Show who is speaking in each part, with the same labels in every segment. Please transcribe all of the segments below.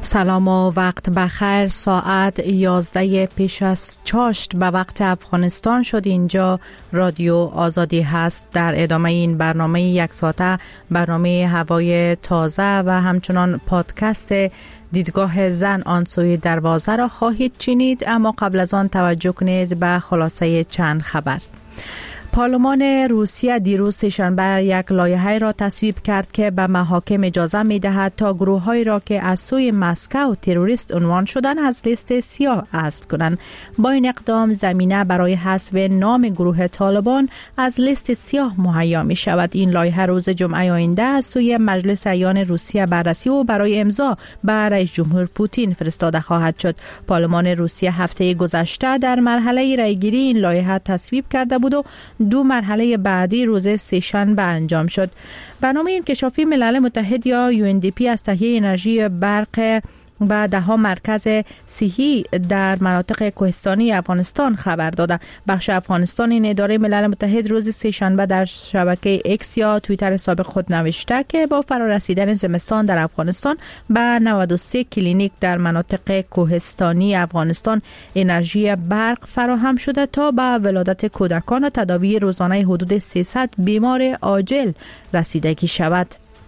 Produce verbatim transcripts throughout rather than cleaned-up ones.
Speaker 1: سلام و وقت بخیر. ساعت یازده پیش از چاشت به وقت افغانستان شد. اینجا رادیو آزادی هست. در ادامه این برنامه یک ساعته، برنامه هوای تازه و همچنان پادکست دیدگاه زن آن سوی دروازه را خواهید شنید، اما قبل از آن توجه کنید به خلاصه چند خبر. پارلمان روسیه دیروز سه‌شنبه یک لایحه را تصویب کرد که به محاکم اجازه می‌دهد تا گروه‌هایی را که از سوی مسکو تروریست عنوان شدن از لیست سیاه حذف کنند. با این اقدام زمینه برای حذف نام گروه طالبان از لیست سیاه مهیا می‌شود. این لایحه روز جمعه آینده از سوی مجلس اعیان روسیه بررسی و برای امضا به رئیس جمهور پوتین فرستاده خواهد شد. پارلمان روسیه هفته گذشته در مرحله رأیگیری این لایحه تصویب کرده بود و دو مرحله بعدی روز سه‌شنبه انجام شد. برنامه انکشافی ملل متحد یا یو ان دی پی از تهیه انرژی برق و ده ها مرکز صحی در مناطق کوهستانی افغانستان خبر داده. بخش افغانستان این اداره ملل متحد روز سه‌شنبه در شبکه اکس یا توییتر سابق خود نوشته که با فرارسیدن زمستان در افغانستان به نود و سه کلینیک در مناطق کوهستانی افغانستان انرژی برق فراهم شده تا به ولادت کودکان و تداوی روزانه حدود سیصد بیمار عاجل رسیدگی شود.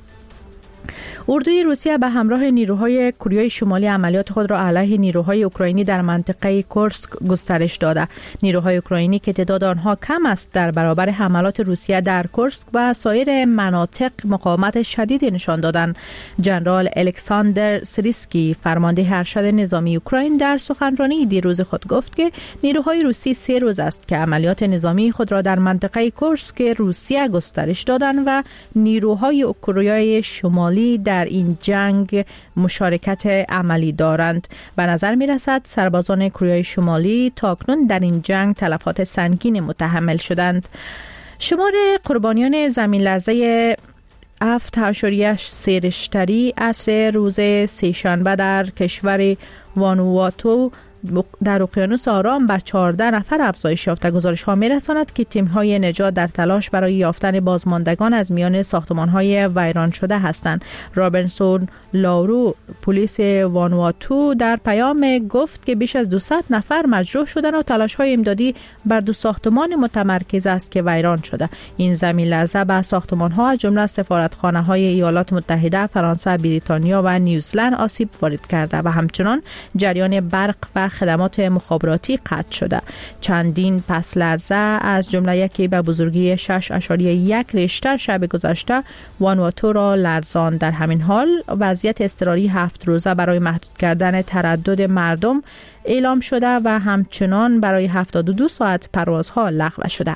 Speaker 1: اردوی روسیه به همراه نیروهای کره شمالی عملیات خود را علیه نیروهای اوکراینی در منطقه کورسک گسترش داده. نیروهای اوکراینی که تعداد آنها کم است در برابر حملات روسیه در کورسک و سایر مناطق مقاومت شدیدی نشان دادند. ژنرال الکساندر سریسکی فرمانده ارشد نظامی اوکراین در سخنرانی دیروز خود گفت که نیروهای روسی سه روز است که عملیات نظامی خود را در منطقه کورسک روسیه گسترش دادند و نیروهای کره شمالی در این جنگ مشارکت عملی دارند. به نظر می رسد سربازان کره شمالی تاکنون در این جنگ تلفات سنگین متحمل شدند. شمار قربانیان زمین لرزه هفت اشاریه سه ریشتری عصر روز سه‌شنبه در کشور وانواتو در اقیانوس آرام به چهارده نفر افزایش یافته. گزارش ها می رساند که تیم های نجات در تلاش برای یافتن بازماندگان از میان ساختمان های ویران شده هستند. رابنسون لاورو پلیس وانواتو در پیام گفت که بیش از دویست نفر مجروح شدند و تلاش های امدادی بر دو ساختمان متمرکز است که ویران شده. این زمین لرزه به ساختمان ها از جمله سفارتخانه های ایالات متحده، فرانسه، بریتانیا و نیوزلند آسیب وارد کرده و همچنان جریان برق و خدمات مخابراتی قطع شده. چندین پس لرزه از جمله یکی به بزرگی شش اشاریه یک ریشتر شب گذشته وانواتو را لرزاند. در همین حال وضعیت اضطراری هفت روزه برای محدود کردن تردد مردم اعلام شده و همچنان برای هفتاد و دو ساعت پروازها لغو شده.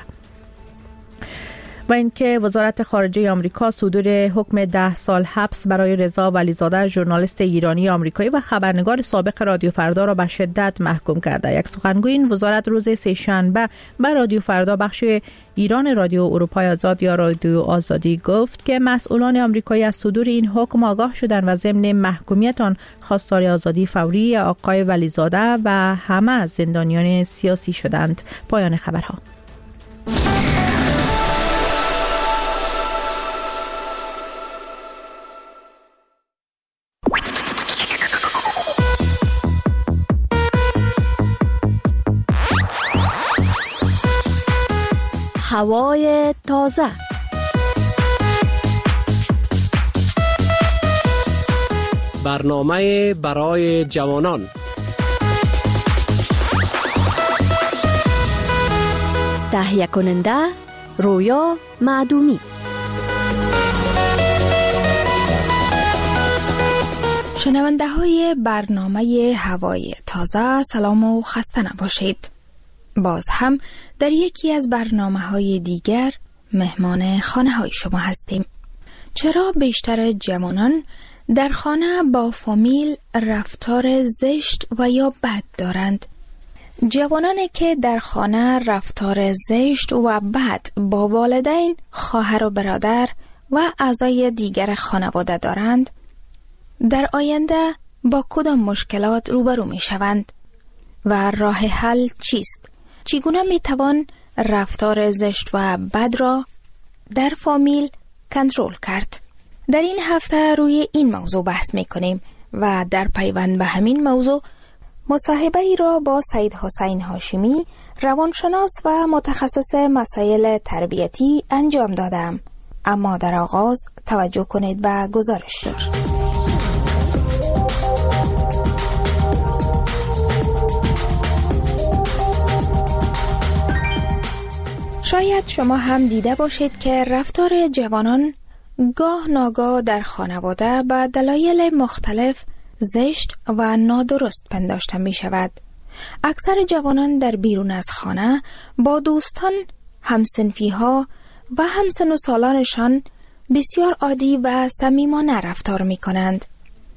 Speaker 1: و اینکه وزارت خارجه آمریکا صدور حکم ده سال حبس برای رضا ولیزاده، ژورنالیست ایرانی آمریکایی و خبرنگار سابق رادیو فردا را به شدت محکوم کرده. یک سخنگوی این وزارت روز سه‌شنبه به رادیو فردا بخش ایران رادیو اروپای آزاد یا رادیو آزادی گفت که مسئولان آمریکایی از صدور این حکم آگاه شدند و ضمن محکومیت آن خواستار آزادی فوری آقای ولیزاده و همه زندانیان سیاسی شدند. پایان خبرها.
Speaker 2: هوای تازه.
Speaker 3: برنامه برای جوانان.
Speaker 2: تهیه کننده رویا معدومی.
Speaker 4: شنونده های برنامه هوای تازه، سلام و خسته نباشید. باز هم در یکی از برنامه های دیگر مهمان خانه های شما هستیم. چرا بیشتر جوانان در خانه با فامیل رفتار زشت و یا بد دارند؟ جوانانی که در خانه رفتار زشت و بد با والدین، خواهر و برادر و اعضای دیگر خانواده دارند، در آینده با کدام مشکلات روبرو می شوند و راه حل چیست؟ چگونه می توان رفتار زشت و بد را در فامیل کنترل کرد؟ در این هفته روی این موضوع بحث می کنیم و در پیوند به همین موضوع مصاحبه ای را با سید حسین هاشمی روانشناس و متخصص مسائل تربیتی انجام دادم. اما در آغاز توجه کنید به گزارش. شاید شما هم دیده باشید که رفتار جوانان گاه ناگاه در خانواده به دلایل مختلف زشت و نادرست پنداشته می شود. اکثر جوانان در بیرون از خانه با دوستان، همسنفی ها و همسن و سالانشان بسیار عادی و صمیمانه رفتار می کنند.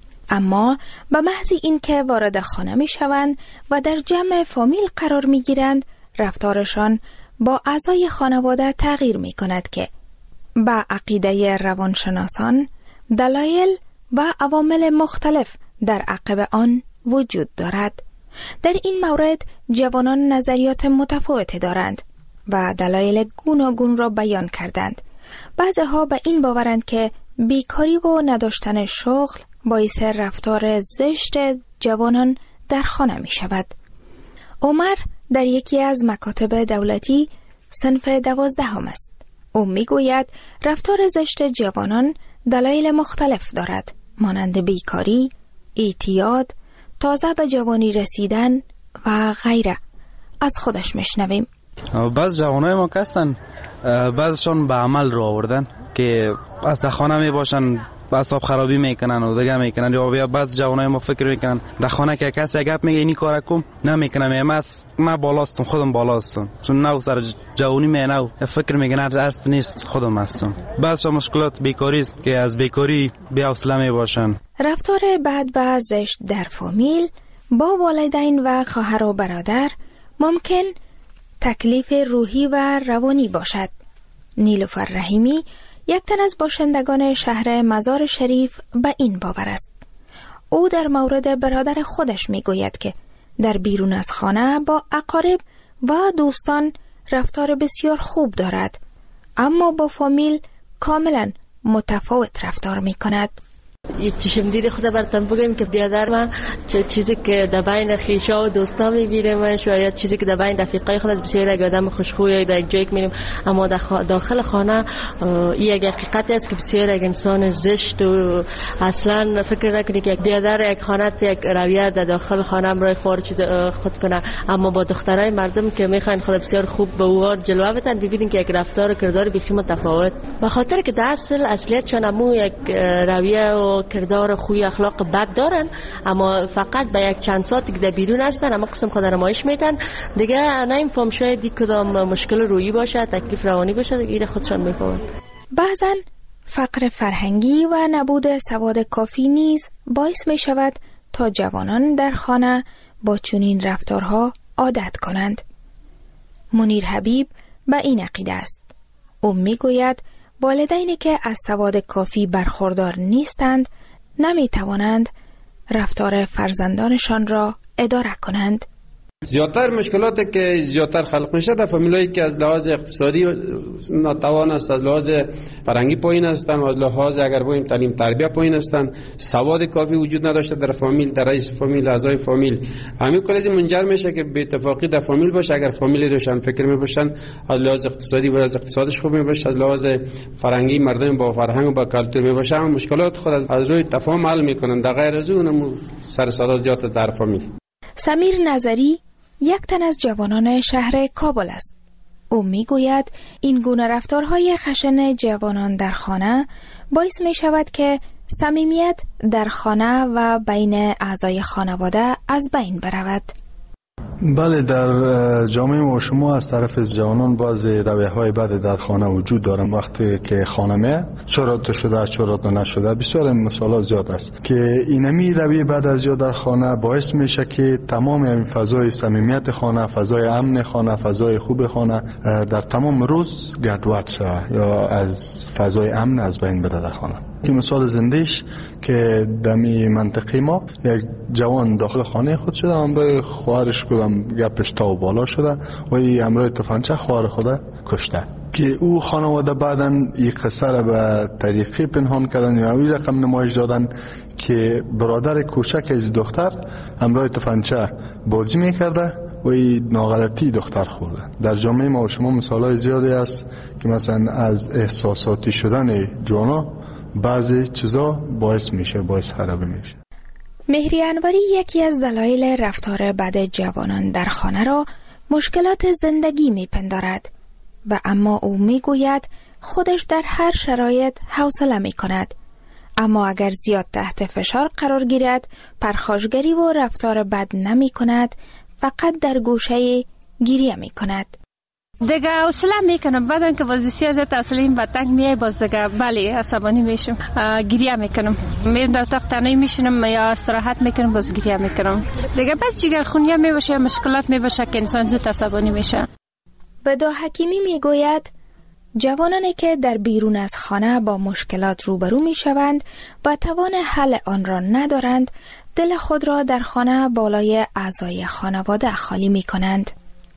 Speaker 4: اما به محض اینکه وارد خانه می شوند و در جمع فامیل قرار می گیرند، رفتارشان با اعضای خانواده تغییر می کند که با عقیده روانشناسان دلایل و عوامل مختلف در عقب آن وجود دارد. در این مورد جوانان نظریات متفاوتی دارند و دلایل گوناگون را بیان کردند. بعضی‌ها به این باورند که بیکاری و نداشتن شغل باعث رفتار زشت جوانان در خانه می شود. عمر در یکی از مکاتب دولتی صنف دوازدهم است. او می گوید رفتار زشت جوانان دلایل مختلف دارد، مانند بیکاری، اعتیاد، تازه به جوانی رسیدن و غیره. از خودش میشنویم.
Speaker 5: بعض جوانای ما هستن، بعضشان به عمل رو آوردن که از در خانه می باشن اعصاب خرابی میکنن و دیگه میکنن، یا بعض جوانای ما فکر میکنن در خانه که کسی گپ میگه اینی کارا کم نمیکنم، من من بالاستم، خودم بالاستم، چون نو سر جوانی می نو فکر میکنن اصل نیست، خودم هستم. بعض مشکلات بیکاری است که از بیکاری بی حوصله می باشن.
Speaker 4: رفتار بد و زشت در فامیل با والدین و خواهر و برادر ممکن تکلیف روحی و روانی باشد. نیلوفر رحیمی یک تن از باشندگان شهر مزار شریف به این باور است. او در مورد برادر خودش می گوید که در بیرون از خانه با اقارب و دوستان رفتار بسیار خوب دارد، اما با فامیل کاملا متفاوت رفتار می کند.
Speaker 6: یک چشم دید خدا براتون بگم که بیادر من چیزی که در بین خیشا و دوستا میبینه من، شاید چیزی که در بین رفیقای خود از بسیار یک آدم خوشخوی در یک جایی که میریم، اما داخل خانه این یک حقیقتی است که بسیار یک انسان زشت و اصلا فکر نکنی که یک بیادر یک خانه یک رویه در داخل خانه برای خور چیز خود کنه، اما با دخترای مردم که میخواین خود بسیار خوب به اوار جلوه بدن، ببینید که یک رفتار و کردار بسیار متفاوت، به خاطر که در اصل اصلیتشون همون یک رویه و کردار خوی اخلاق بد دارن، اما فقط به یک چند ساعتی که در بیرون هستن اما قسم خود نمایش میدن، دیگه نمیفهم شاید دی کدام مشکل روحی باشه، تکلیف روانی باشه، دیگه خودشان میفهمن.
Speaker 4: بعضن فقر فرهنگی و نبود سواد کافی نیز باعث می شود تا جوانان در خانه با چنین رفتارها عادت کنند. منیر حبیب به این عقیده است. او می گوید والدینی که از سواد کافی برخوردار نیستند نمی توانند رفتار فرزندانشان را اداره کنند.
Speaker 7: زیادتر مشکلاتی که زیادتر خلق میشه در فامیلایی که از لحاظ اقتصادی ناتوان است، از لحاظ فرهنگی پایین هستند، از لحاظ اگر بگیم تعلیم تربیت پایین هستند، سواد کافی وجود نداشته در فامیل، در رئیس فامیل، اعضای فامیل، همین کلی منجر میشه که به اتفاقی در فامیل باشه. اگر فامیلی روشن فکر میباشن، از لحاظ اقتصادی و از اقتصادش خوب میباشه، از لحاظ فرهنگی مردم با فرهنگ و با کلتور میباشه، هم مشکلات خود از روی تفاهم حل میکنن. در غیر از اون سر صدا زیاد در فامیل.
Speaker 4: سمیر نظری یک تن از جوانان شهر کابل است. او می گوید این گونه رفتارهای خشن جوانان در خانه باعث می شود که صمیمیت در خانه و بین اعضای خانواده از بین برود.
Speaker 8: بله، در جامعه ما شما از طرف جوانان بعض رویه‌های بد در خانه وجود دارن. وقتی که خانه می چرا تو شده چرا تو نشده، بسیار مثالات زیاد است که اینمی رویه بد از یا در خانه باعث میشه که تمام این فضای صمیمیت خانه، فضای امن خانه، فضای خوب خانه در تمام روز گردواد شود یا از فضای امن از بین بره در خانه. که مثال زندهش که دمی منطقه ما یک جوان داخل خانه خود شده، همراه خواهرش کدام گپش تا و بالا شده و ای همراه تفنگچه خواهر خود کشته که او خانواده بعداً این قصه را به طریقی پنهان کردن یا این رقم نمایش دادن که برادر کوچک از دختر همراه تفنگچه بازی میکرده و این ناغلطی دختر خورده. در جامعه ما و شما مثالای زیادی است که مثلا از احساساتی شدن جوانا بعضی چیزا باعث میشه باعث خرابی میشه.
Speaker 4: مهری انوری یکی از دلایل رفتار بد جوانان در خانه را مشکلات زندگی میپندارد و اما او میگوید خودش در هر شرایط حوصله میکند، اما اگر زیاد تحت فشار قرار گیرد پرخاشگری و رفتار بد نمی کند، فقط در گوشه گریه می کند.
Speaker 9: دیگه حوصله میکنم، بعدن که باز بسیار زیاد حوصله و تنگ میای باز دیگه بله عصبانی میشم، گریه میکنم، میرم در اتاق تنهایی میشینم یا استراحت میکنم باز گریه میکنم. دیگه بس جگرخونی میباشه، مشکلات میباشه که انسان زود عصبانی میشه.
Speaker 4: بدا حکیمی میگوید جوانانی که در بیرون از خانه با مشکلات روبرو میشوند و توان حل آن را ندارند، دل خود را در خانه بالای اعضای خانواده خالی میکنند.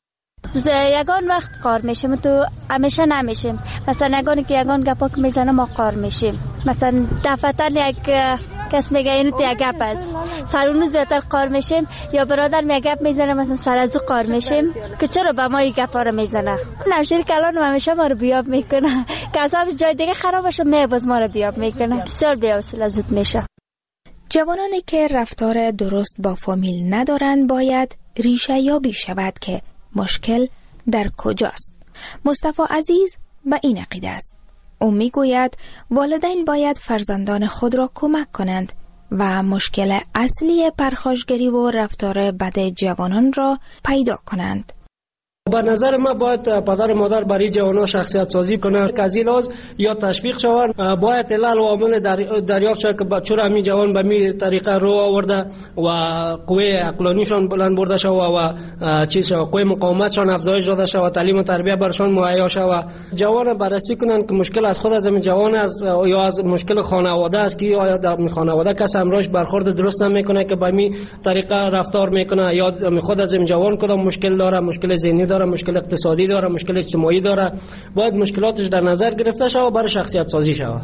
Speaker 10: یگان وقت قار میشیم تو همیشه نمیشیم، مثلا یگانی که یگان گپا که میزنه ما قار میشیم، مثلا دفتر یک کس میگه اینو تو یک گپ است سرونو زیادتر قار میشیم، یا برادر میگه گپ میزنه مثلا سر از قار میشیم که چرا به ما این گپا رو میزنه. نمشیر کلان همیشه ما رو بیاب میکنه که اصابش جای دیگه خراب بشه می باز ما رو بیاب میکنه، بسیار بی‌حوصله زود میشه.
Speaker 4: جوانانی که رفتار درست با فامیل ندارند باید ریشه یابی شود که مشکل در کجاست. مصطفی عزیز به این عقیده است. او میگوید والدین باید فرزندان خود را کمک کنند و مشکل اصلی پرخاشگری و رفتار بد جوانان را پیدا کنند.
Speaker 11: به نظر من باید پدر و مادر برای جوانان شخصیت سازی کنند که از این لحاظ یا تشویق شوند، باید علل و عوامل دریافت شود که چرا همین جوان به می طریقه رو آورده و قوه عقلانیشان بلند برده شود و چیز شود، قوه مقاومتشان افزایش داده شود، تعلیم و تربیت برشان مهیا شود. جوان بررسی کنند که مشکل از خود از همین جوان است یا از مشکل خانواده است که آیا در خانواده کس همراهش برخورد درست نمیکنه که به می طریقه رفتار میکنه، یا خود از همین جوان کدام مشکل داره، مشکل ذهنی داره، مشکل اقتصادی داره، مشکل اجتماعی داره، باید مشکلاتش در نظر گرفته شود و برای شخصیت سازی شود.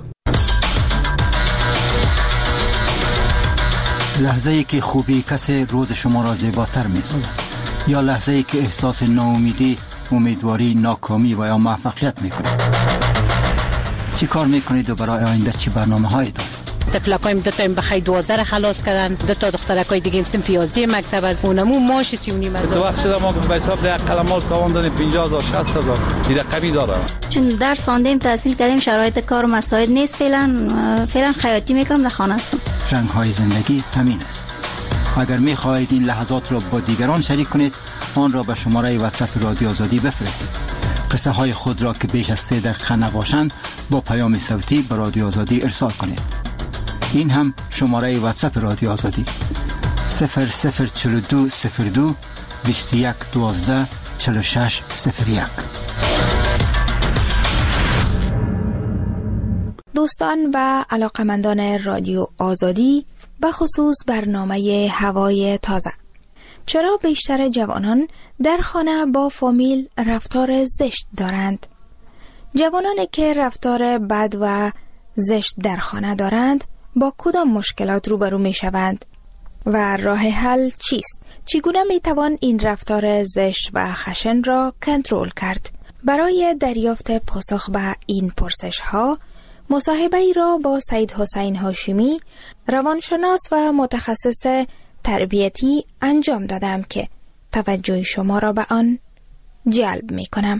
Speaker 12: لحظه ای که خوبی کسی روز شما را زیباتر می‌سازد، یا لحظه ای که احساس ناامیدی، امیدواری، ناکامی و یا موفقیت می‌کنید. چی کار می‌کنید و برای آینده چی برنامه‌هایی دارید؟
Speaker 13: تفلقایم دو تا بخای دوازده خلاص کردن، دو تا دخترکای دیگه صنف یازده مکتب از اونمو ماش سی و نیم هزار.
Speaker 5: تو وقت شده ما به حساب ده کلمات تاوان دادیم پنجاه هزار شصت هزار این رقمی داره.
Speaker 14: چون درس خواندیم تحصیل کردیم شرایط کار و مساعد نیست، فعلا فعلا خیاطی میکنم در خانه هستم.
Speaker 12: رنگ های زندگی همین است. اگر میخواهید این لحظات را با دیگران شریک کنید، آن را به شماره واتساپ رادیو آزادی بفرستید. قصه های خود را که بیش از سه دقیقه نباشند با پیام صوتی به رادیو آزادی ارسال کنید. این هم شماره واتساپ رادیو آزادی صفر صفر چهل و دو صفر دو بیست و یک دوازده چهل و شش صفر یک.
Speaker 4: دوستان و علاقمندان رادیو آزادی، به خصوص برنامه هوای تازه، چرا بیشتر جوانان در خانه با فامیل رفتار زشت دارند؟ جوانانی که رفتار بد و زشت در خانه دارند با کدام مشکلات روبرو می شوند و راه حل چیست؟ چگونه می توان این رفتار زشت و خشن را کنترل کرد؟ برای دریافت پاسخ به این پرسش ها مصاحبه ای را با سید حسین هاشمی، روانشناس و متخصص تربیتی انجام دادم که توجه شما را به آن جلب می کنم.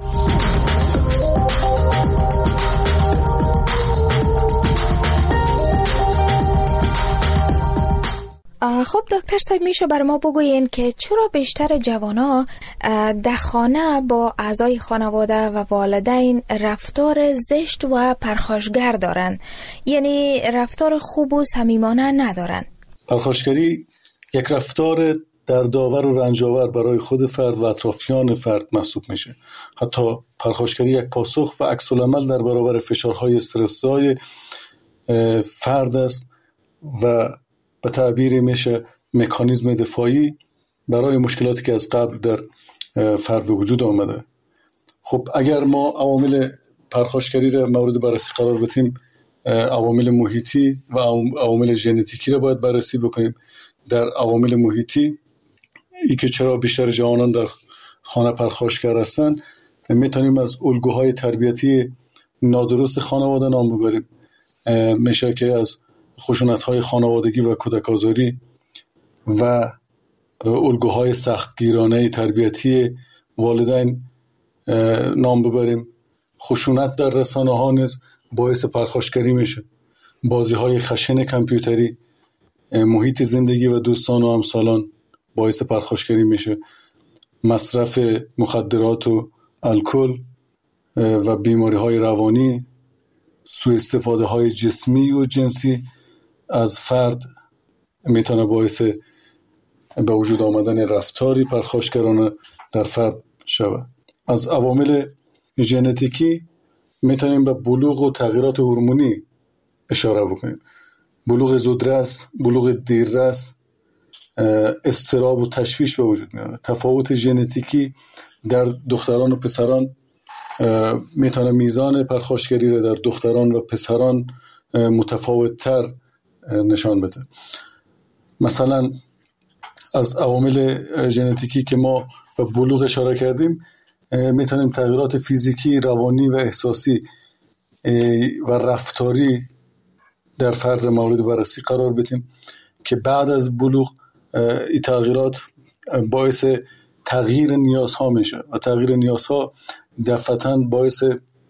Speaker 4: خب دکتر صاحب، میشه بر ما بگوین که چرا بیشتر جوانا در خانه با اعضای خانواده و والدین رفتار زشت و پرخاشگر دارن، یعنی رفتار خوب و صمیمانه ندارن؟
Speaker 15: پرخاشگری یک رفتار دردآور و رنجاور برای خود فرد و اطرافیان فرد محسوب میشه. حتی پرخاشگری یک پاسخ و عکس العمل در برابر فشارهای استرس‌زای فرد است و به تعبیر میشه مکانیزم دفاعی برای مشکلاتی که از قبل در فرد به وجود آمده. خب اگر ما عوامل پرخاشگری را مورد بررسی قرار بدیم، عوامل محیطی و عوامل ژنتیکی را باید بررسی بکنیم. در عوامل محیطی ای که چرا بیشتر جوانان در خانه پرخاشگر هستند، میتونیم از الگوهای تربیتی نادرست خانواده نام ببریم. میشه که از خشونت‌های خانوادگی و کودک‌آزاری و الگوهای سختگیرانه تربیتی والدین نام ببریم. خشونت در رسانه‌ها نیز باعث پرخاشگری میشه. بازی‌های خشن کامپیوتری، محیط زندگی و دوستان و همسالان باعث پرخاشگری میشه. مصرف مخدرات و الکل و بیماری‌های روانی، سوء استفاده های جسمی و جنسی از فرد میتونه باعث به وجود آمدن رفتاری پرخاشگرانه در فرد شود. از عوامل ژنتیکی میتونیم به بلوغ و تغییرات هورمونی اشاره بکنیم. بلوغ زودرس، بلوغ دیررس، اضطراب و تشویش به وجود میاره. تفاوت ژنتیکی در دختران و پسران میتونه میزان پرخاشگری را در دختران و پسران متفاوت تر نشان بده. مثلا از عوامل ژنتیکی که ما به بلوغ اشاره کردیم، میتونیم تغییرات فیزیکی، روانی و احساسی و رفتاری در فرد مورد بررسی قرار بدیم که بعد از بلوغ این تغییرات باعث تغییر نیازها میشه و تغییر نیازها دفعتاً باعث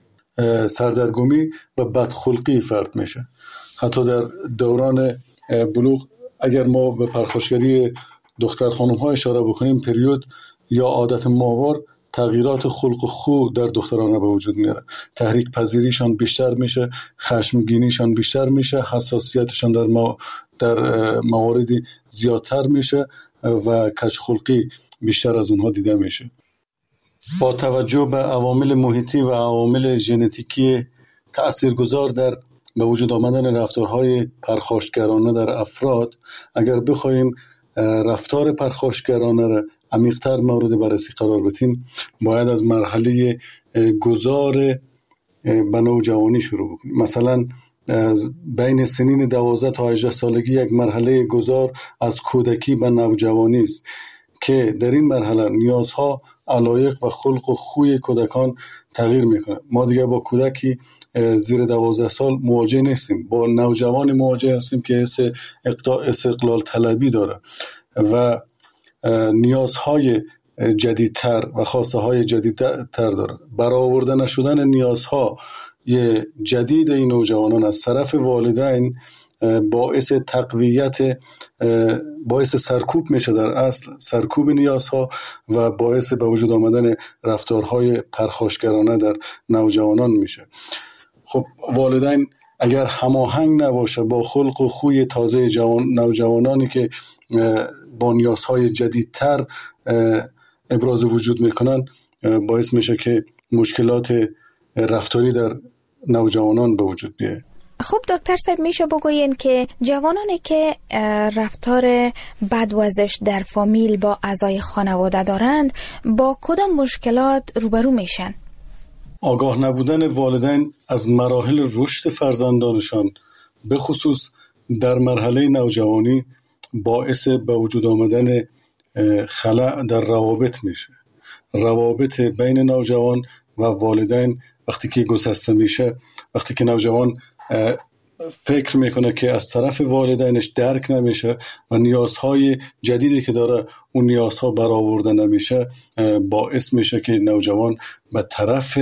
Speaker 15: سردرگمی و بدخلقی فرد میشه. حتی در دوران بلوغ اگر ما به پرخاشگری دختر خانم ها اشاره بکنیم، پریود یا عادت ماهوار تغییرات خلق و خو در دختران به وجود میاره. تحریک پذیریشان بیشتر میشه، خشمگینیشان بیشتر میشه، حساسیتشان در ما در مواردی زیادتر میشه و کجخلقی بیشتر از اونها دیده میشه. با توجه به عوامل محیطی و عوامل ژنتیکی تأثیرگذار در به وجود آمدن رفتارهای پرخاشگرانه در افراد، اگر بخوایم رفتار پرخاشگرانه را عمیق‌تر مورد بررسی قرار بدیم، باید از مرحله گذار به نوجوانی شروع بکنیم. مثلا از بین سنین دوازده تا هجده سالگی یک مرحله گذار از کودکی به نوجوانی است که در این مرحله نیازها، علایق و خلق و خوی کودکان تغییر میکنه. ما دیگه با کودکی زیر دوازده سال مواجه نیستیم، با نوجوان مواجه هستیم که حس استقلال طلبی داره و نیازهای جدیدتر و خواسته های جدیدتر داره. برآورده نشدن نیازها یه جدید این نوجوانان از طرف والدین باعث تقویت باعث سرکوب میشه، در اصل سرکوب نیازها و باعث به وجود آمدن رفتارهای پرخاشگرانه در نوجوانان میشه. خب والدین اگر هماهنگ نباشه با خلق و خوی تازه جوان نوجوانانی که با نیازهای جدیدتر ابراز وجود میکنن، باعث میشه که مشکلات رفتاری در نوجوانان به وجود بیاد.
Speaker 4: خب دکتر صاحب، میشه بگوین که جوانانی که رفتار بدوزش در فامیل با اعضای خانواده دارند با کدام مشکلات روبرو میشن؟
Speaker 15: آگاه نبودن والدین از مراحل رشد فرزندانشان به خصوص در مرحله نوجوانی باعث به وجود آمدن خلأ در روابط میشه. روابط بین نوجوان و والدین وقتی که گسسته میشه، وقتی که نوجوان فکر میکنه که از طرف والدینش درک نمیشه و نیازهای جدیدی که داره اون نیازها برآورده نمیشه، باعث میشه که نوجوان به طرف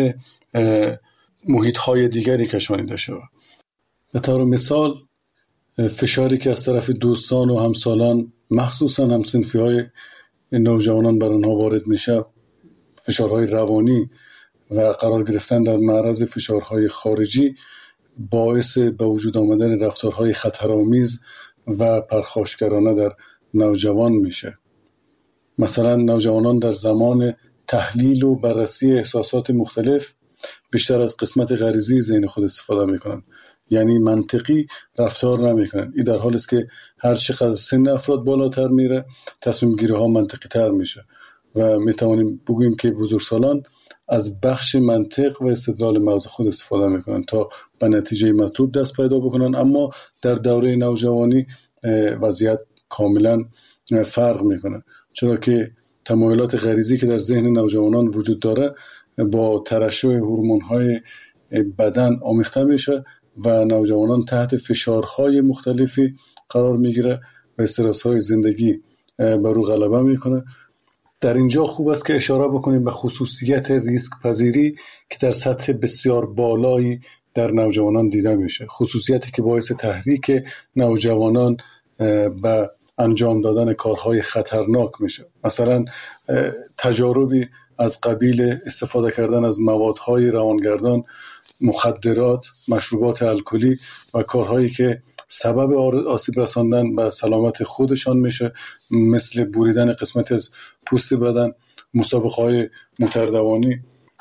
Speaker 15: محیطهای دیگری کشانیده شود. به طور مثال فشاری که از طرف دوستان و همسالان، مخصوصا همسنفی های نوجوانان بر آنها وارد میشه، فشارهای روانی و قرار گرفتن در معرض فشارهای خارجی، باعث به وجود آمدن رفتارهای خطرآمیز و پرخاشگرانه در نوجوان میشه. مثلا نوجوانان در زمان تحلیل و بررسی احساسات مختلف بیشتر از قسمت غریزی ذهن خود استفاده میکنن، یعنی منطقی رفتار نمیکنن. این در حالی است که هر چقدر سن افراد بالاتر میره، تصمیم گیری ها منطقی تر میشه و میتوانیم بگوییم که بزرگسالان از بخش منطق و استدلال مغز خود استفاده میکنن تا به نتیجه مطلوب دست پیدا بکنن. اما در دوره نوجوانی وضعیت کاملا فرق میکنه، چرا که تمایلات غریزی که در ذهن نوجوانان وجود داره با ترشح هورمون‌های بدن آمیخته میشه و نوجوانان تحت فشارهای مختلفی قرار میگیره و استرس‌های زندگی بر او غلبه میکنه. در اینجا خوب است که اشاره بکنیم به خصوصیت ریسک پذیری که در سطح بسیار بالایی در نوجوانان دیده میشه، خصوصیتی که باعث تحریک نوجوانان به انجام دادن کارهای خطرناک میشه. مثلا تجاربی از قبیل استفاده کردن از موادهای روانگردان، مخدرات، مشروبات الکلی و کارهایی که سبب آسیب رساندن به سلامت خودشان میشه، مثل بریدن قسمت از پوست بدن، مسابقه‌های متردوانی،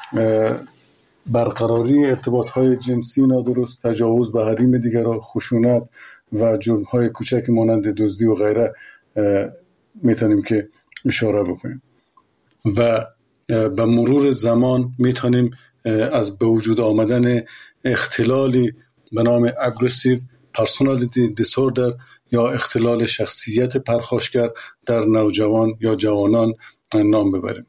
Speaker 15: برقراری ارتباطهای جنسی نادرست، تجاوز به حریم دیگران، خشونت و جرم‌های کوچک مانند دزدی و غیره میتونیم که اشاره بکنیم. و به مرور زمان میتونیم از به وجود آمدن اختلالی به نام اگریسیو پرسونالیتی دیسوردر یا اختلال شخصیت پرخاشگر در نوجوان یا جوانان نام ببریم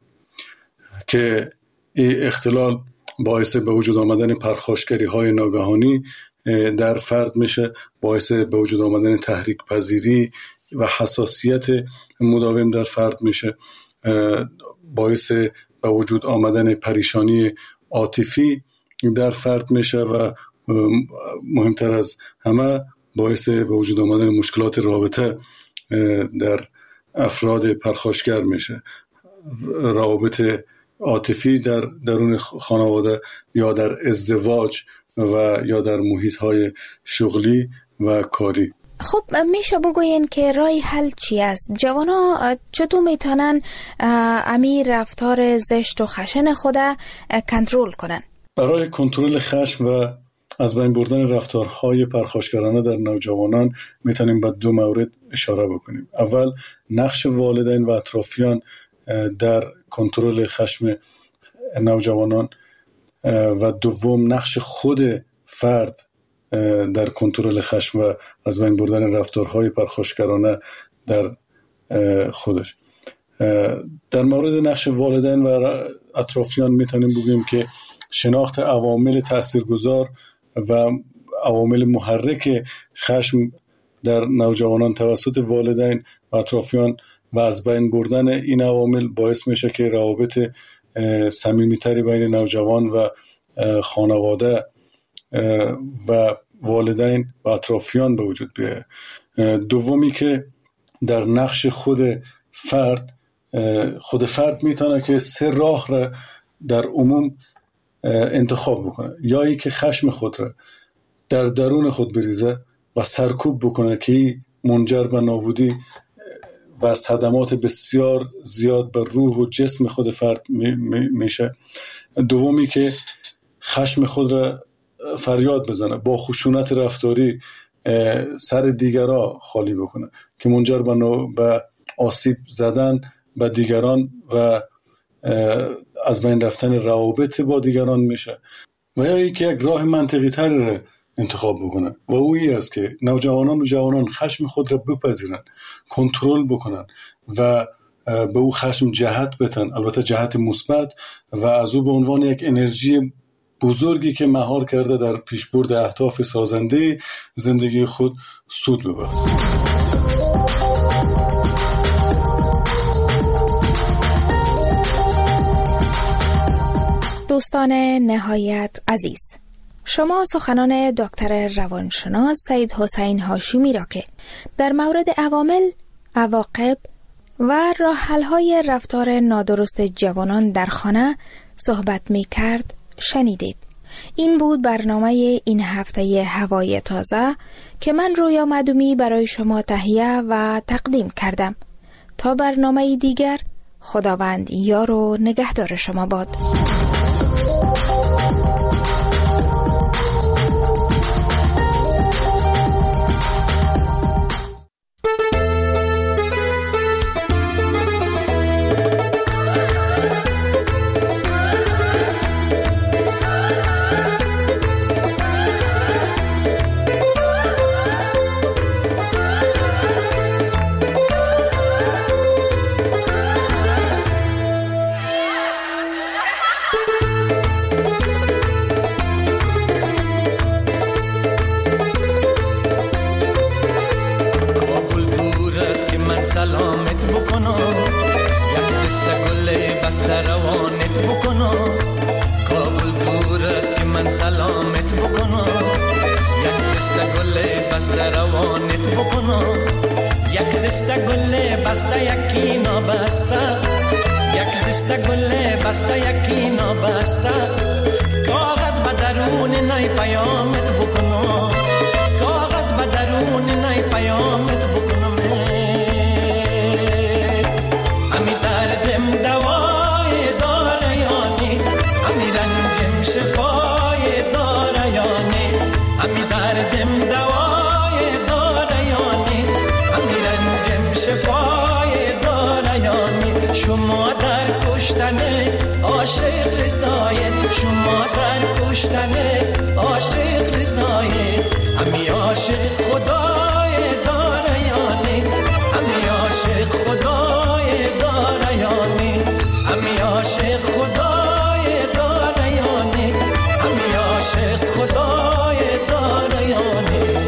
Speaker 15: که این اختلال باعث به وجود آمدن پرخاشگری های ناگهانی در فرد میشه، باعث به وجود آمدن تحریک پذیری و حساسیت مداوم در فرد میشه، باعث به وجود آمدن پریشانی عاطفی در فرد میشه و مهمتر از همه باعث به وجود آمدن مشکلات رابطه در افراد پرخاشگر میشه، روابط عاطفی در درون خانواده یا در ازدواج و یا در محیط‌های شغلی و کاری.
Speaker 4: خب میشه بگوین که راه حل چی است؟ جوانا چطور میتونن امیر رفتار زشت و خشن خود کنترل کنن؟
Speaker 15: برای کنترل خشم و از بین بردن رفتارهای پرخاشگرانه در نوجوانان میتونیم به دو مورد اشاره بکنیم. اول نقش والدین و اطرافیان در کنترل خشم نوجوانان و دوم نقش خود فرد در کنترل خشم و از بین بردن رفتارهای پرخاشگرانه در خودش. در مورد نقش والدین و اطرافیان میتونیم بگیم که شناخت عوامل تاثیرگذار و عوامل محرک خشم در نوجوانان توسط والدین و اطرافیان و از بین بردن این عوامل باعث میشه که روابط صمیمیتری بین نوجوان و خانواده و والدین و اطرافیان به وجود بیاید. دومی که در نقش خود فرد خود فرد میتونه که سه راه را در عموم انتخاب بکنه، یا ای که خشم خود را در درون خود بریزه و سرکوب بکنه که منجر به نابودی و صدمات بسیار زیاد به روح و جسم خود فرد میشه. دومی که خشم خود را فریاد بزنه، با خشونت رفتاری سر دیگران خالی بکنه که منجر به آسیب زدن به دیگران و از بین رفتن روابط با دیگران میشه. و یا ای که یک راه منطقی تری را انتخاب بکنن و اویی است که نوجوانان و جوانان خشم خود را بپذیرن، کنترل بکنن و به او خشم جهت بدن، البته جهت مثبت، و از او به عنوان یک انرژی بزرگی که مهار کرده در پیشبرد اهداف سازنده زندگی خود سود ببرد.
Speaker 4: دوستان نهایت عزیز، شما سخنان دکتر روانشناس سید حسین هاشمی را که در مورد عوامل، عواقب و راه حل‌های رفتار نادرست جوانان در خانه صحبت می کرد شنیدید. این بود برنامه این هفته هوای تازه که من رویا معدومی برای شما تهیه و تقدیم کردم. تا برنامه دیگر، خداوند یار و نگهدار شما باد.
Speaker 16: بسته روانت بکنم، کابل دور است که من سلامت بکنم. یک دسته گل بسته روانت بکنم، یک دسته گل بسته یکی نابسته، یک دسته گل بسته یکی نابسته. کاغذ به درون نای پیامت بکنم، کاغذ به درون نای پیامت بکنم. امی دردم دوای داره یانی، امی رنجم شفای داره یانی، امی دردم دوای داره یانی، امی رنجم شفای داره یانی. شما در کشتن عاشق رضایت، شما در کشتن عاشق رضایت. امی عاشق خدای داره یانی، امی عاشق خدای داره یانی، امی عاشق خدای داره یانی، امی عاشق خدای داره یانی.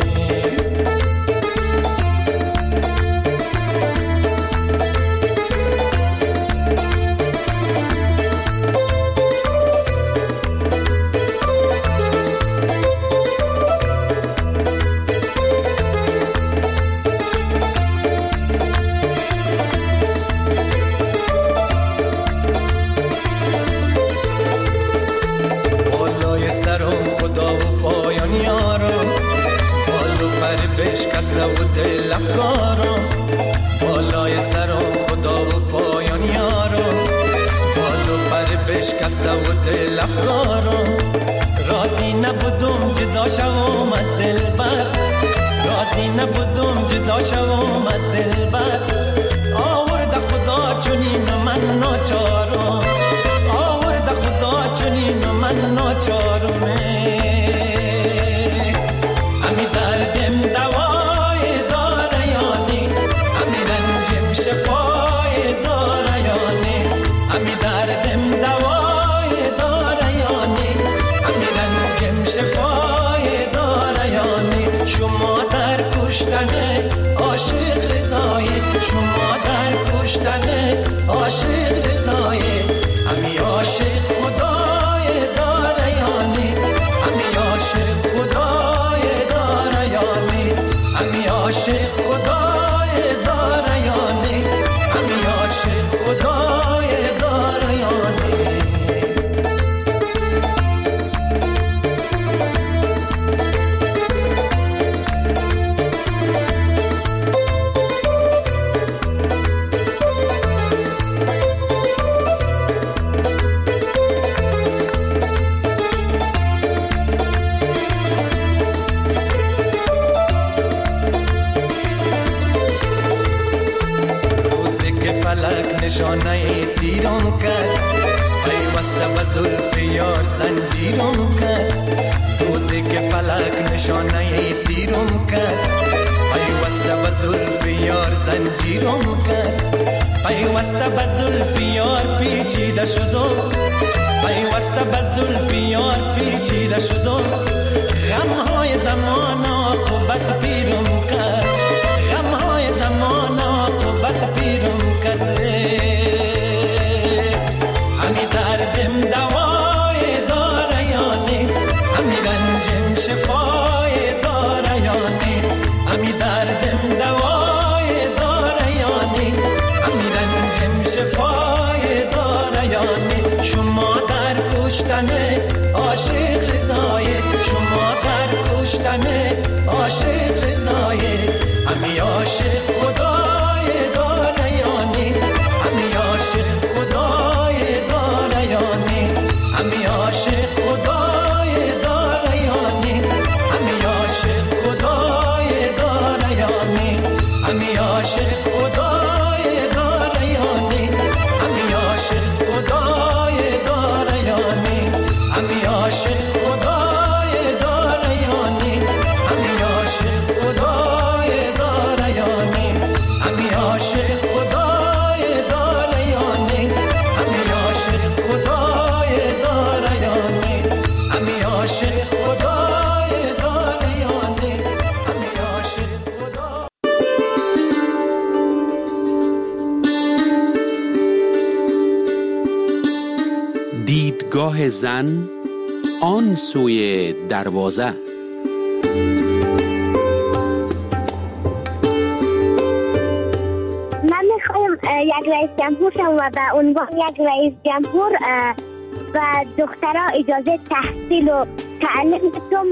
Speaker 16: بشکسته و دل افکارم، بالای سرم خدا و پایان یارم، بالو پر بشکسته و دل افکارم. راضی نبودم جدا شوم از دلبر، راضی نبودم جدا شوم از دلبر. آورد خدا چنین من ناچارم، آورد خدا چنین من ناچارم. امی دردم دوای داره یانی، امی رنجم شفای داره یانی، امی دردم دوای داره یانی، امی رنجم شفای داره یانی. شما در کشتن عاشق رضایت، شما در کشتن عاشق رضایت. امی عاشق خدای داره یانی، امی عاشق خدای داره یانی، امی عاشق خدای داره یانی، امی عاشق خدای داره یانی. نشانه تیرم کرد، پیوسته به زلف یار زنجیرم کرد. روزی که فلک نشانه تیرم کرد، پیوسته به زلف یار زنجیرم کرد. پیوسته به زلف یار پیچیده شدم، پیوسته به زلف یار پیچیده شدم. غمهای زمان عاقبت پیرم کرد، غمهای زمان عاقبت پیرم کرد. امی دردم دوای داره یانی، امی رنجم شفای داره یانی، امی دردم دوای داره یانی، امی رنجم شفای داره یانی. شما در کشتن عاشق رضایت، شما در کشتن عاشق رضایت. امی عاشق خدای داره یانی، امی عاشق خدای داره یانی، امی عاشق خدای داره یانی، امی عاشق خدای داره یانی، امی عاشق خدای داره یانی، امی عاشق خدای داره یانی، امی عاشق خدای داره یانی، امی عاشق خدای داره یانی، امی عاشق خدای داره یانی، امی عاشق خدای داره یانی.
Speaker 17: دیدگاه زن آن سوی دروازه.
Speaker 18: من میخوایم یک رئیس جمهور شم و به عنوان یک رئیس جمهور و دخترها اجازه تحصیل و تعلیم بدم.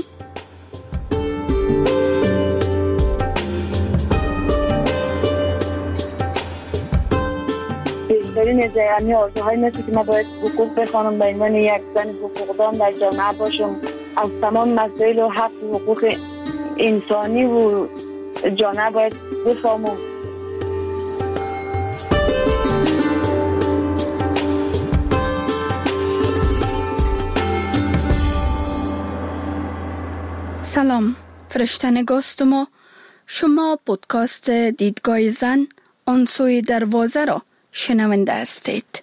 Speaker 19: بیشترین از یعنی آرزوهای مثل که ما باید حقوق بخوانم به عنوان یک زن حقوقدان در جامعه باشم، از تمام مسائل و حق و حقوق انسانی و جامعه باید بفهمم.
Speaker 4: سلام، فرشته نگاست ما. شما پودکاست دیدگاه زن آن سوی دروازه را شنونده هستید.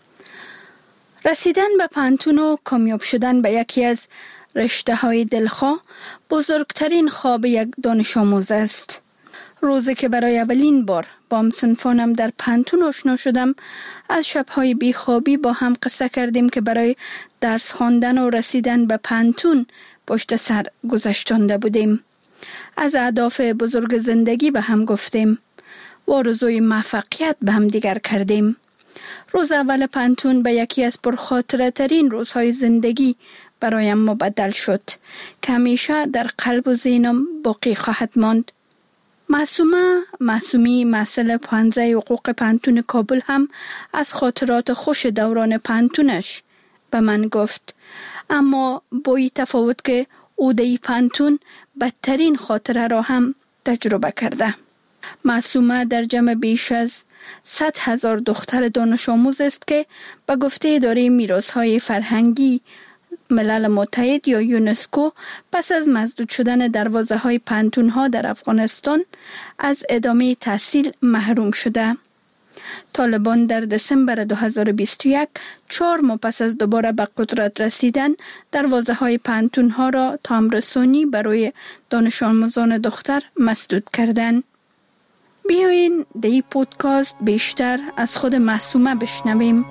Speaker 4: رسیدن به پانتون و کامیاب شدن به یکی از رشته های دلخواه بزرگترین خواب یک دانش آموز است. روزی که برای اولین بار با همصنفانم در پانتون آشنا شدم، از شب‌های بیخوابی با هم قصه کردیم که برای درس خواندن و رسیدن به پانتون پشت سر گذشتانده بودیم. از اهداف بزرگ زندگی به هم گفتیم و آرزوی موفقیت به هم دیگر کردیم. روز اول پانتون به یکی از پرخاطره ترین روزهای زندگی برایم مبدل شد که همیشه در قلب و ذهنم باقی خواهد ماند. معصومه معصومی محصل پانزده حقوق پانتون کابل هم از خاطرات خوش دوران پانتونش به من گفت، اما با این تفاوت که او در پانتون بدترین خاطره را هم تجربه کرده. معصومه در جمع بیش از صد هزار دختر دانش آموز است که به گفته اداره میراث‌های فرهنگی ملل متحد یا یونسکو پس از مسدود شدن دروازه‌های پانتون‌ها در افغانستان از ادامه تحصیل محروم شده. طالبان در دسامبر دو هزار و بیست و یک، چهار ماه پس از دوباره به قدرت رسیدن، دروازه‌های پانتون‌ها را تامرسانی برای دانش آموزان دختر مسدود کردند. بیایین در این پودکاست بیشتر از خود معصومه بشنویم.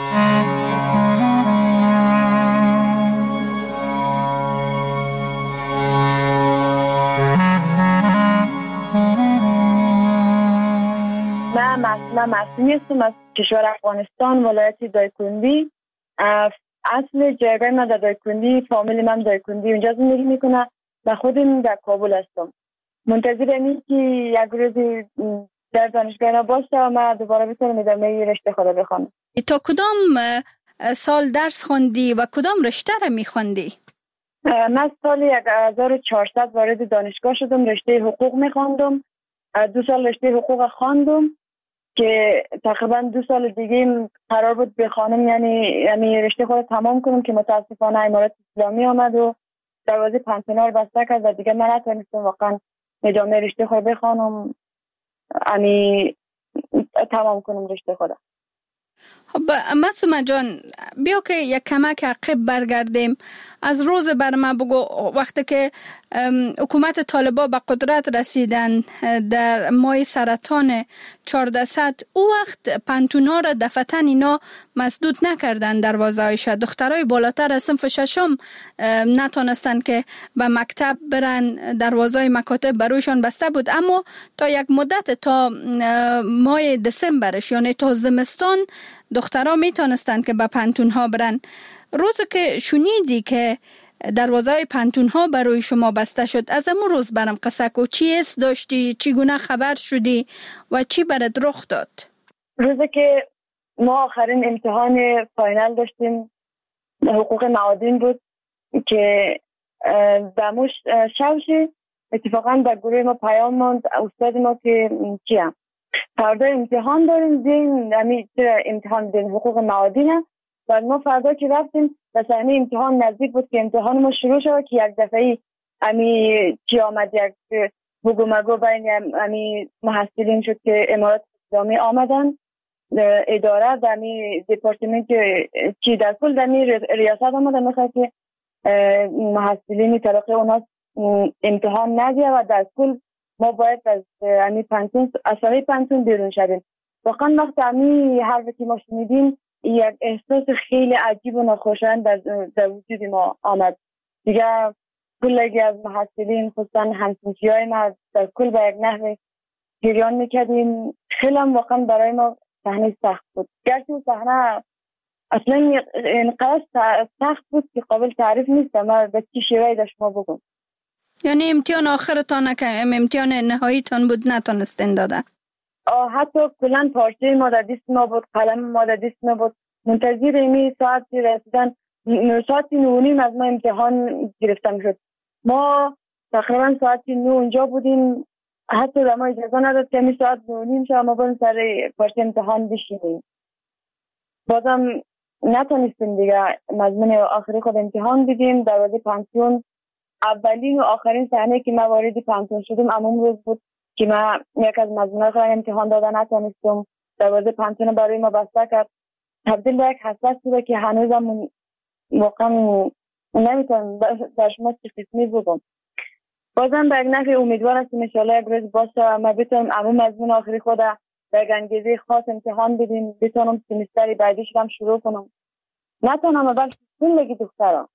Speaker 19: من معصومه معصومی هستم از کشور افغانستان، ولایت دایکندی. اصل جایگاه من در دایکندی، فامیلی من دایکندی اونجا زندگی میکنه و خودم در کابل هستم. منتظر اینم که یک روزی در دانشگاه باشم و من دوباره بتونم ادامه رشته خود بخونم.
Speaker 4: تا کدام سال درس خوندی و کدام رشته را میخوندی؟
Speaker 19: من سال هزار و چهارصد وارد دانشگاه شدم، رشته حقوق میخوندم. دو سال رشته حقوق خواندم که تقریبا دو سال دیگه قرار بود بخوانم، یعنی یعنی رشته خود تمام کنم که متاسفانه امارات اسلامی آمد و دروازه پانتونا رو بسته کرد و دیگه من نتونستم واقعا ادامه رشته خود بخوانم، یعنی تمام کنم رشته خودم.
Speaker 4: خب معصومه جان، بیا که یک کمک عقب برگردیم. از روز بر ما بگو، وقتی که حکومت طالبان به قدرت رسیدن در ماه سرطان چهاردهصد، او وقت پانتونا را دفعتاً اینا مسدود نکردن دروازه‌هایش. دخترای بالاتر از صنف ششم نتونستن که به مکتب برن، دروازه‌های مکاتب برویشان بسته بود، اما تا یک مدت تا ماه دسامبرش یعنی تا زمستان دخترها میتونستن که به پانتون‌ها برن. روزی که شنیدی که دروازه‌های پانتون‌ها برای شما بسته شد، از امون روز برام قصه کو، چی حس داشتی، چی گونه خبر شدی و چی برات رخ داد؟
Speaker 19: روزی که ما آخرین امتحان فاینال داشتیم، حقوق معادن بود که دموش شوشی اتفاقا در گروه ما پیام ماند استاد ما که چیه فردا امتحان داریم، دین یعنی امتحان دین حقوق معادن. بعد ما فردا که رفتیم مثلا امتحان نزدیک بود که امتحان ما شروع شد که یک دفعه امی چی آمد، یک بگو مگو بین امی محصلین شد که امارات اسلامی آمدن، اداره دمی دپارتمنت چی در کل دمی ریاست آمدن میخواد که محصلین طبقه اونا امتحان ندیه و در کل ما باید از امی پانتون از ساحه پانتون بیرون شدیم. واقعا وقت امی حرفی که ما شنیدیم یک احساس خیلی عجیب و ناخوشایند در, در وجود ما آمد. دیگه کلگی از محصلین خصوصا همسنفی های ما در کل به یک نحو گریان میکردیم. خیلی هم واقعا برای ما صحنه سخت بود، گرچه صحنه اصلا اینقدر سخت بود که قابل تعریف نیست. ما به چی شیوهی در شما بگم.
Speaker 4: یعنی امتحان آخرتان که امتحان نهاییتان بود نتانستین داده؟
Speaker 19: آه حتی کلن پارچه ما در دست ما بود، قلم ما در دست ما بود. منتظر ایمی ساعتی رسیدن، ساعتی نو نیم از ما امتحان گرفتم شد. ما تقریبا ساعتی نو اونجا بودیم، حتی در ما اجازه نداد که می ساعت نو نیم شد ما بریم سر پارچه امتحان بشینیم. بازم نتونستیم دیگه مضمون آخری خود امتحان دیدیم. دروازه پانسیون اولین و آخرین صحنه که ما وارد پانسیون شدیم همون روز بود که ما یک از مضمونات خود امتحان دادن نتونستم. دروازه پانسیون برای ما بسته کرد. تبدیل به یک حسرت بود که هنوزم واقعا نمیتونم در شما چه قسمی بگم. بازم به یک نحو امیدوار هستم ان شاءالله یک روز باشه ما بتونم همون مضمون آخری خود در یک انگیزه خاص امتحان بدیم، بتونم سمستر بعدیش هم شروع کنم. نتونم بلکه زندگی دختران.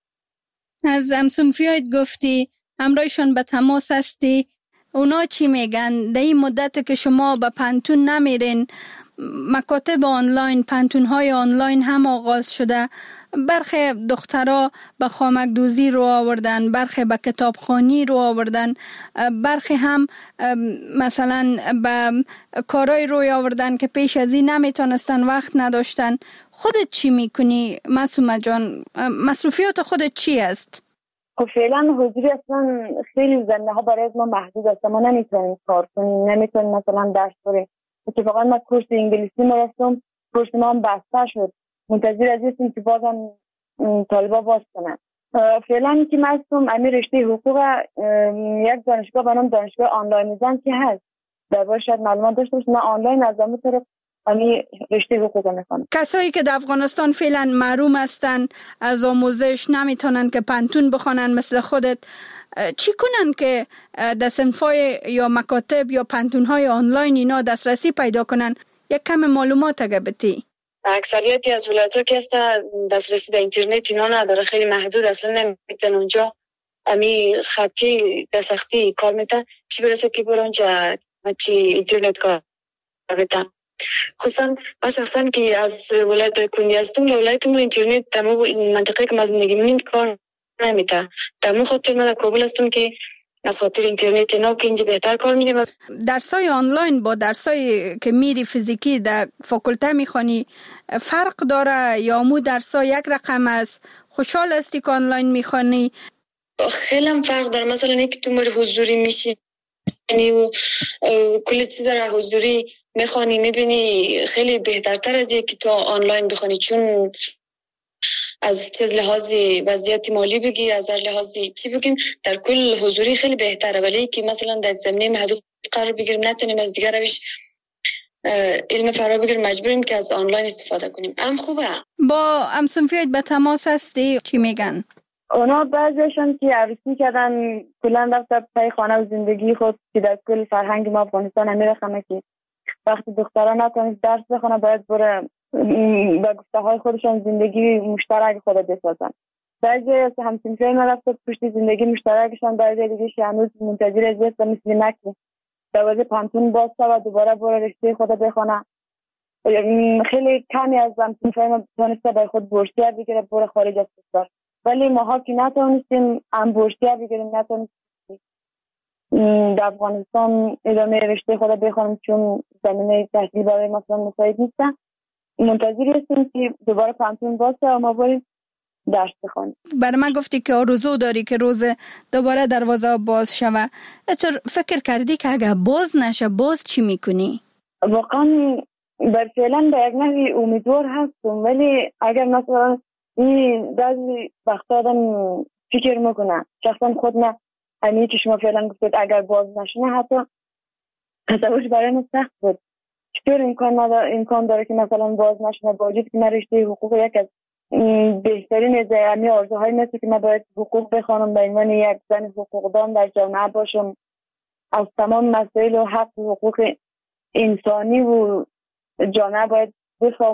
Speaker 4: از همسنفیایت گفتی همراهشان به تماس هستی، اونا چی میگن؟ در این مدت که شما به پانتون نمیرین، مکاتب آنلاین، پانتون های آنلاین هم آغاز شده، برخی دخترها به خامک دوزی رو آوردن، برخی به کتابخوانی رو آوردن، برخی هم مثلا به کارهای روی آوردن که پیش از این نمیتونستن، وقت نداشتن. خودت چی میکنی معصومه جان؟ مصروفیات خودت چی است؟
Speaker 19: خب فعلا حضوری اصلا خیلی زمینه ها برای ما محدود است. ما نمیتونیم کار کنیم، نمیتونیم مثلا درس بریم. اتفاقا ما کورس انگلیسی ما رفتم، کورس ما هم بسته شد. منتظر از هستیم که بازم طالبا باز کنن. فعلا که من هستم امیر رشته حقوق یک دانشگاه به نام دانشگاه آنلاین زن که هست، در باید شاید معلومات داشته باشید. من آنلاین از همون طرف امیر رشته حقوق میخوانم.
Speaker 4: کسایی که در افغانستان فعلا محروم هستن از آموزش، نمیتونن که پانتون بخونن مثل خودت، چی کنن که در صنفای یا مکاتب یا پانتون‌های آنلاین اینا دسترسی پیدا کنن؟ یک کم معلومات اگه بتی.
Speaker 20: اکثریتی از ولایت‌ها که هست دسترسی در اینترنت اینا نداره، خیلی محدود، اصلا نمیتونن اونجا امی خطی دستخطی کار میتن، چی برسه که برن اونجا چی اینترنت کار میتن. خصوصا بس اصلا که از ولایت کنی هستم، ولایت ما اینترنت در منطقه که ما زندگی می‌کنیم کار نمیتن. در مو خاطر من در کابل هستم که از خاطر اینترنت اینا که اینجا بهتر کار میدیم.
Speaker 4: درسای آنلاین با درسای که میری فیزیکی در فاکولته میخوانی فرق داره یا مو درسای یک رقم است؟ خوشحال هستی که آنلاین میخوانی؟
Speaker 20: خیلی هم فرق داره. مثلا اینکه تو مر حضوری میشی یعنی کل چیز را حضوری میخوانی میبینی خیلی بهترتر از اینکه تو آنلاین بخوانی، چون از چیز لحاظی وضعیت مالی بگی، از هر لحاظی چی بگیم، در کل حضوری خیلی بهتره. ولی که مثلا در زمینه محدود قرار بگیریم، نتونیم از دیگر روش علم فرا بگیریم، مجبوریم که از آنلاین استفاده کنیم. ام خوبه.
Speaker 4: با همسنفیات به تماس هستی؟ چی میگن؟
Speaker 19: اونا بعضیشون که عروسی کردن کلا رفت پای خانه و زندگی خود که در کل فرهنگ ما افغانستان همین رقمه که وقتی دختران نتونست درس بخونه باید بره با گفته های خودشان زندگی مشترک خود بسازن. بعضی از همسنفیای ما رفت پشت زندگی مشترکشان، بعضی دیگه هنوز منتظر از است مثل نکه دروازه پانتون باز و دوباره بره رشته خود بخونه. خیلی کمی از همسنفیای ما تونسته برای خود بورسیه بگیره بره خارج از کشور، ولی ماها که نتونستیم هم بورسیه بگیریم، نتونستیم در افغانستان ادامه رشته خود بخونیم چون زمینه تحصیل برای مثلا مساعد نیستن. منتظری هستیم که دوباره پانتون باشه و ما بریم درس بخونیم.
Speaker 4: برای من گفتی که آرزو داری که روز دوباره دروازه باز شوه. فکر کردی که اگه باز نشه باز چی میکنی؟
Speaker 19: واقعا بر فعلا به یک نحوی امیدوار هستم، ولی اگر مثلا این بعضی وقتا آدم فکر میکنه شخصا خود نه همین که شما فعلا گفتید اگر باز نشونه حتی تصورش برای من سخت بود. چطور امکان نداره امکان داره که مثلا باز نشونه با وجود که من رشته حقوق یک از بهترین از همه آرزوهای مثل که من باید حقوق بخوانم به عنوان یک زن حقوقدان در جامعه باشم، از تمام مسائل و حق و حقوق انسانی و جامعه باید بفهمم.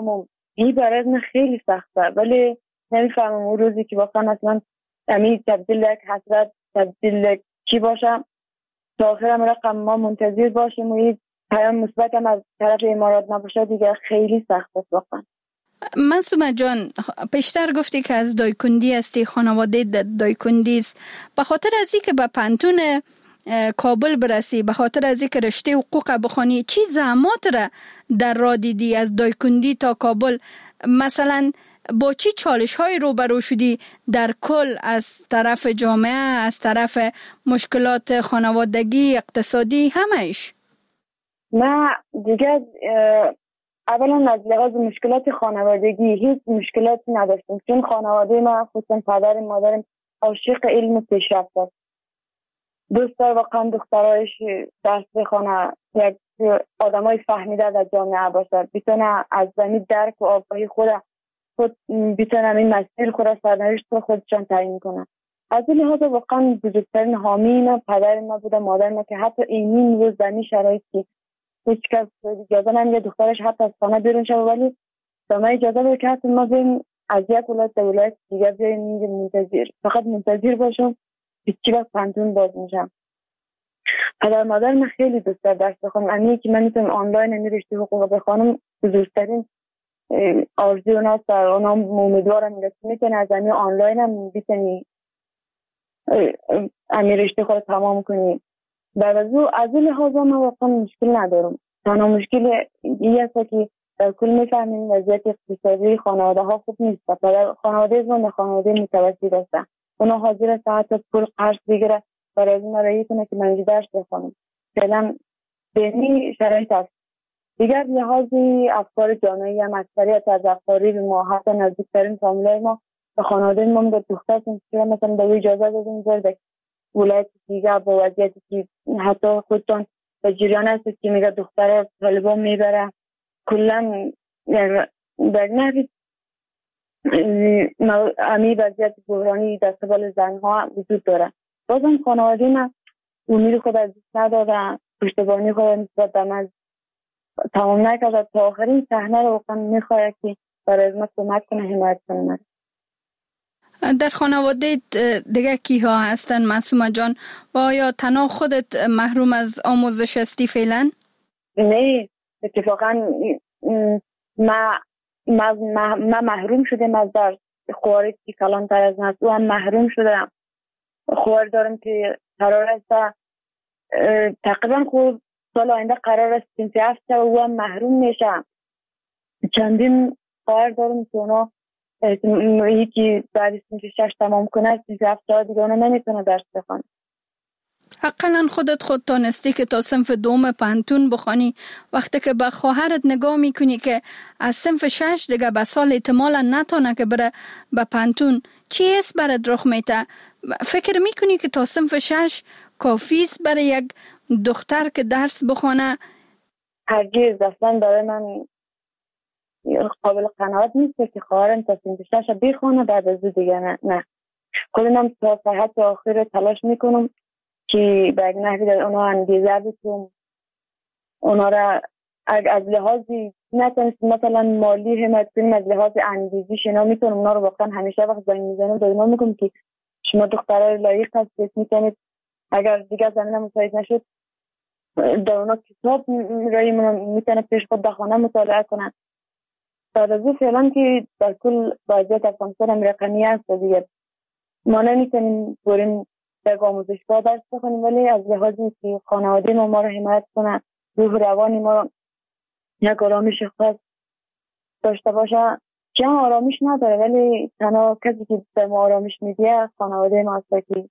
Speaker 19: این برای من خیلی سخته، ولی نمیفهمم اون روزی که واقعا اصلا امید تبدیل یک حسرت تبدیل کی باشم تا آخرم رقم ما منتظر باشیم و این پیام مثبت هم از طرف امارات نباشه دیگه خیلی سخت است واقعا.
Speaker 4: معصومه جان، پیشتر گفتی که از دایکندی هستی، خانواده دایکندی است. به خاطر از اینکه به پانتون کابل برسی، به خاطر از اینکه رشته حقوق بخونی، چی زحمات را در راه دیدی از دایکندی تا کابل؟ مثلا با چی چالش های روبرو شدی در کل، از طرف جامعه، از طرف مشکلات خانوادگی، اقتصادی، همهش؟
Speaker 19: نه دیگه اولا از لحاظ مشکلات خانوادگی هیچ مشکلاتی نداشتم، چون خانواده ما خصوصا پدر مادرم عاشق علم و پیشرفت است. دوست داره واقعا دخترایش درس بخونه، یک آدمای فهمیده در جامعه باشه، بتونه از زمین درک و آگاهی خود خود بتونه این مسیر خود سرنوشت خودشان تعیین کنه. از این لحاظ واقعا بزرگترین حامی ما پدر ما بوده، مادر ما، که حتی این روز زمین شرایطی هیچ کس اجازه نمیده دخترش حتی از خانه بیرون شه، ولی ما اجازه بده که حتی ما بریم از یک ولایت به ولایت دیگه بیایم منتظر، فقط منتظر باشم که چی وقت پانتون باز میشم. پدر مادر من خیلی دوست داره درس بخونم، امی که من میتونم آنلاین امی رشته حقوق بخونم بزرگترین آرزوی اوناست. اونا امیدوارم میگه میتونی از امی آنلاین هم بتونی امی رشته خود تمام کنی. در از این لحاظ ما واقعا مشکل ندارم. تنها مشکل این است که در کل میفهمیم وضعیت اقتصادی خانواده ها خوب نیست. پدر خانواده من خانواده متوسط است، اونا حاضر است حتی پول قرض بگیره برای از این رایی کنه که من درس بخونم. فعلا بهمی شرایط است. دیگر لحاظی افکار جامعه هم اکثریت از اقارب ما حتی نزدیکترین فامیلای ما به خانواده ما میگه دختر مثلا به اجازه بدین برده ولایت دیگه با وضعیتی که حتی خودتون به جریان هست که میگه دخترها طالبان میبره کلا در نحوی امی وضعیت بحرانی در قبال زنها وجود داره. بازم خانواده من امید خود از دست نداره، پشتیبانی خود نسبت به من تمام نکرده، تا آخرین صحنه رو واقعا میخواد که برای از ما کمک کنه، حمایت کنه.
Speaker 4: در خانواده دیگه کی ها هستن معصومه جان؟ و آیا تنها خودت محروم از آموزش هستی فعلا؟
Speaker 19: نه اتفاقا ما ما ما محروم شدم از درس. خواهری که کلان تر از نست او هم محروم شدم. خواهر دارم که قرار است تقریبا خود سال آینده قرار است صنف هفت او هم محروم میشه. چندین خواهر دارم که اونا یکی بعد صنف شش تمام کنه صنف هفت دیگه اونا نمیتونه درس بخونه.
Speaker 4: حقا خودت خود تانستی که تا صنف دوم پانتون بخوانی، وقتی که به خواهرت نگاه میکنی که از صنف شش دیگه به سال احتمالا نتونه که بره به پانتون، چی است برات رخ میته؟ فکر میکنی که تا صنف شش کافی است برای یک دختر که درس بخونه؟
Speaker 19: هرگز اصلا برای من قابل قناعت نیست که خواهرم تا صنف شش بخونه بعد از دیگه نه. نه خودم تا صحت آخر تلاش میکنم که به نحوی در اونا انگیزه بتونم اونا را از لحاظی نتونست مثلا مالی حمایت کنیم، از لحاظ انگیزی شنا میتونم اونا رو واقعا همیشه وقت زنگ میزنم به اونا میگم که شما دخترای لایق هستید، میتونید اگر دیگه زمینه مساعد نشد در اونا کتاب رایی میتونه پیش خود بخونه مطالعه کنن. بعد از فعلا که در کل وضعیت افغانستان هم رقمی هست دیگه ما نمیتونیم بریم در آموزشگاه درس بخونیم، ولی از لحاظی که خانواده ما ما رو حمایت کنه، روح روانی ما رو یک آرامش خاص داشته باشه که هم آرامش نداره، ولی تنها کسی که به ما آرامش میده خانواده ما هست که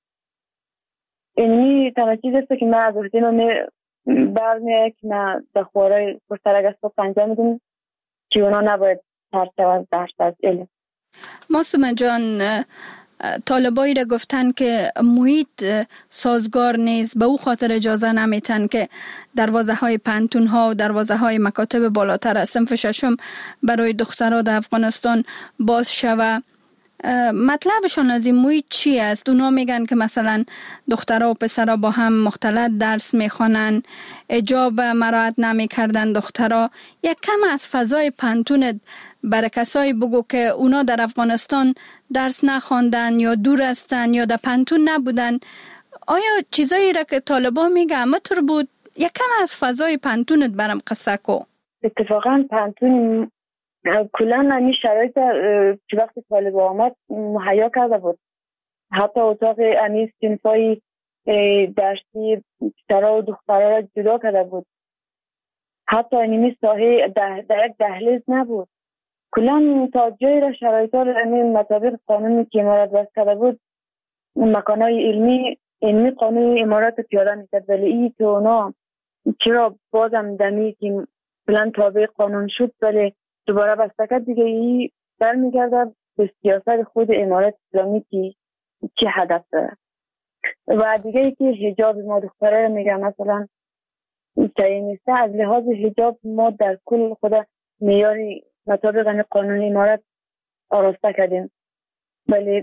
Speaker 19: اینمی تنها چیز است که من از وقتی ما برمیه که من در خواره پشترک از صبح انجام میدیم که اونا نباید ترسه از درس از علم.
Speaker 4: معصومه جان، طالبایی را گفتن که محیط سازگار نیست، به او خاطر اجازه نمیتن که دروازه های پانتون ها و دروازه های مکاتب بالاتر از صنف ششم برای دخترها در افغانستان باز شوه. مطلبشون از این محیط چی است؟ اونا میگن که مثلا دخترها و پسرها با هم مختلط درس میخوانن، حجاب مراعات نمیکردن دخترها. یک کم از فضای پانتون
Speaker 21: برای کسایی بگو که اونا در افغانستان درس نخواندن یا دور هستن یا در پنتون نبودن. آیا چیزایی را که طالبان میگه همه طور بود؟ یک کم از فضای پنتونت برام قصه کو.
Speaker 19: اتفاقا پنتون کلا همین شرایط که وقتی طالبان آمد مهیا کرده بود. حتی اتاق امی صنفای درسی پسرها و دخترها را جدا کرده بود. حتی اینمی ساحه ده در یک دهلیز نبود. کلا تا جایی را شرایط ها را مطابق قانونی که امارات وضع کرده بود مکانهای علمی علمی قانون امارات پیاده میکرد، ولی این تو اونا چرا بازم دمی که بلند تابع قانون شد ولی دوباره بستکت دیگه ای برمیگرده به سیاست خود امارات اسلامی که چه هدف داره. و دیگه ای که حجاب ما دختره میگه مثلا صحیح نیسته. از لحاظ حجاب ما در کل خود معیاری مطابق قانون امارات آراسته کردیم، ولی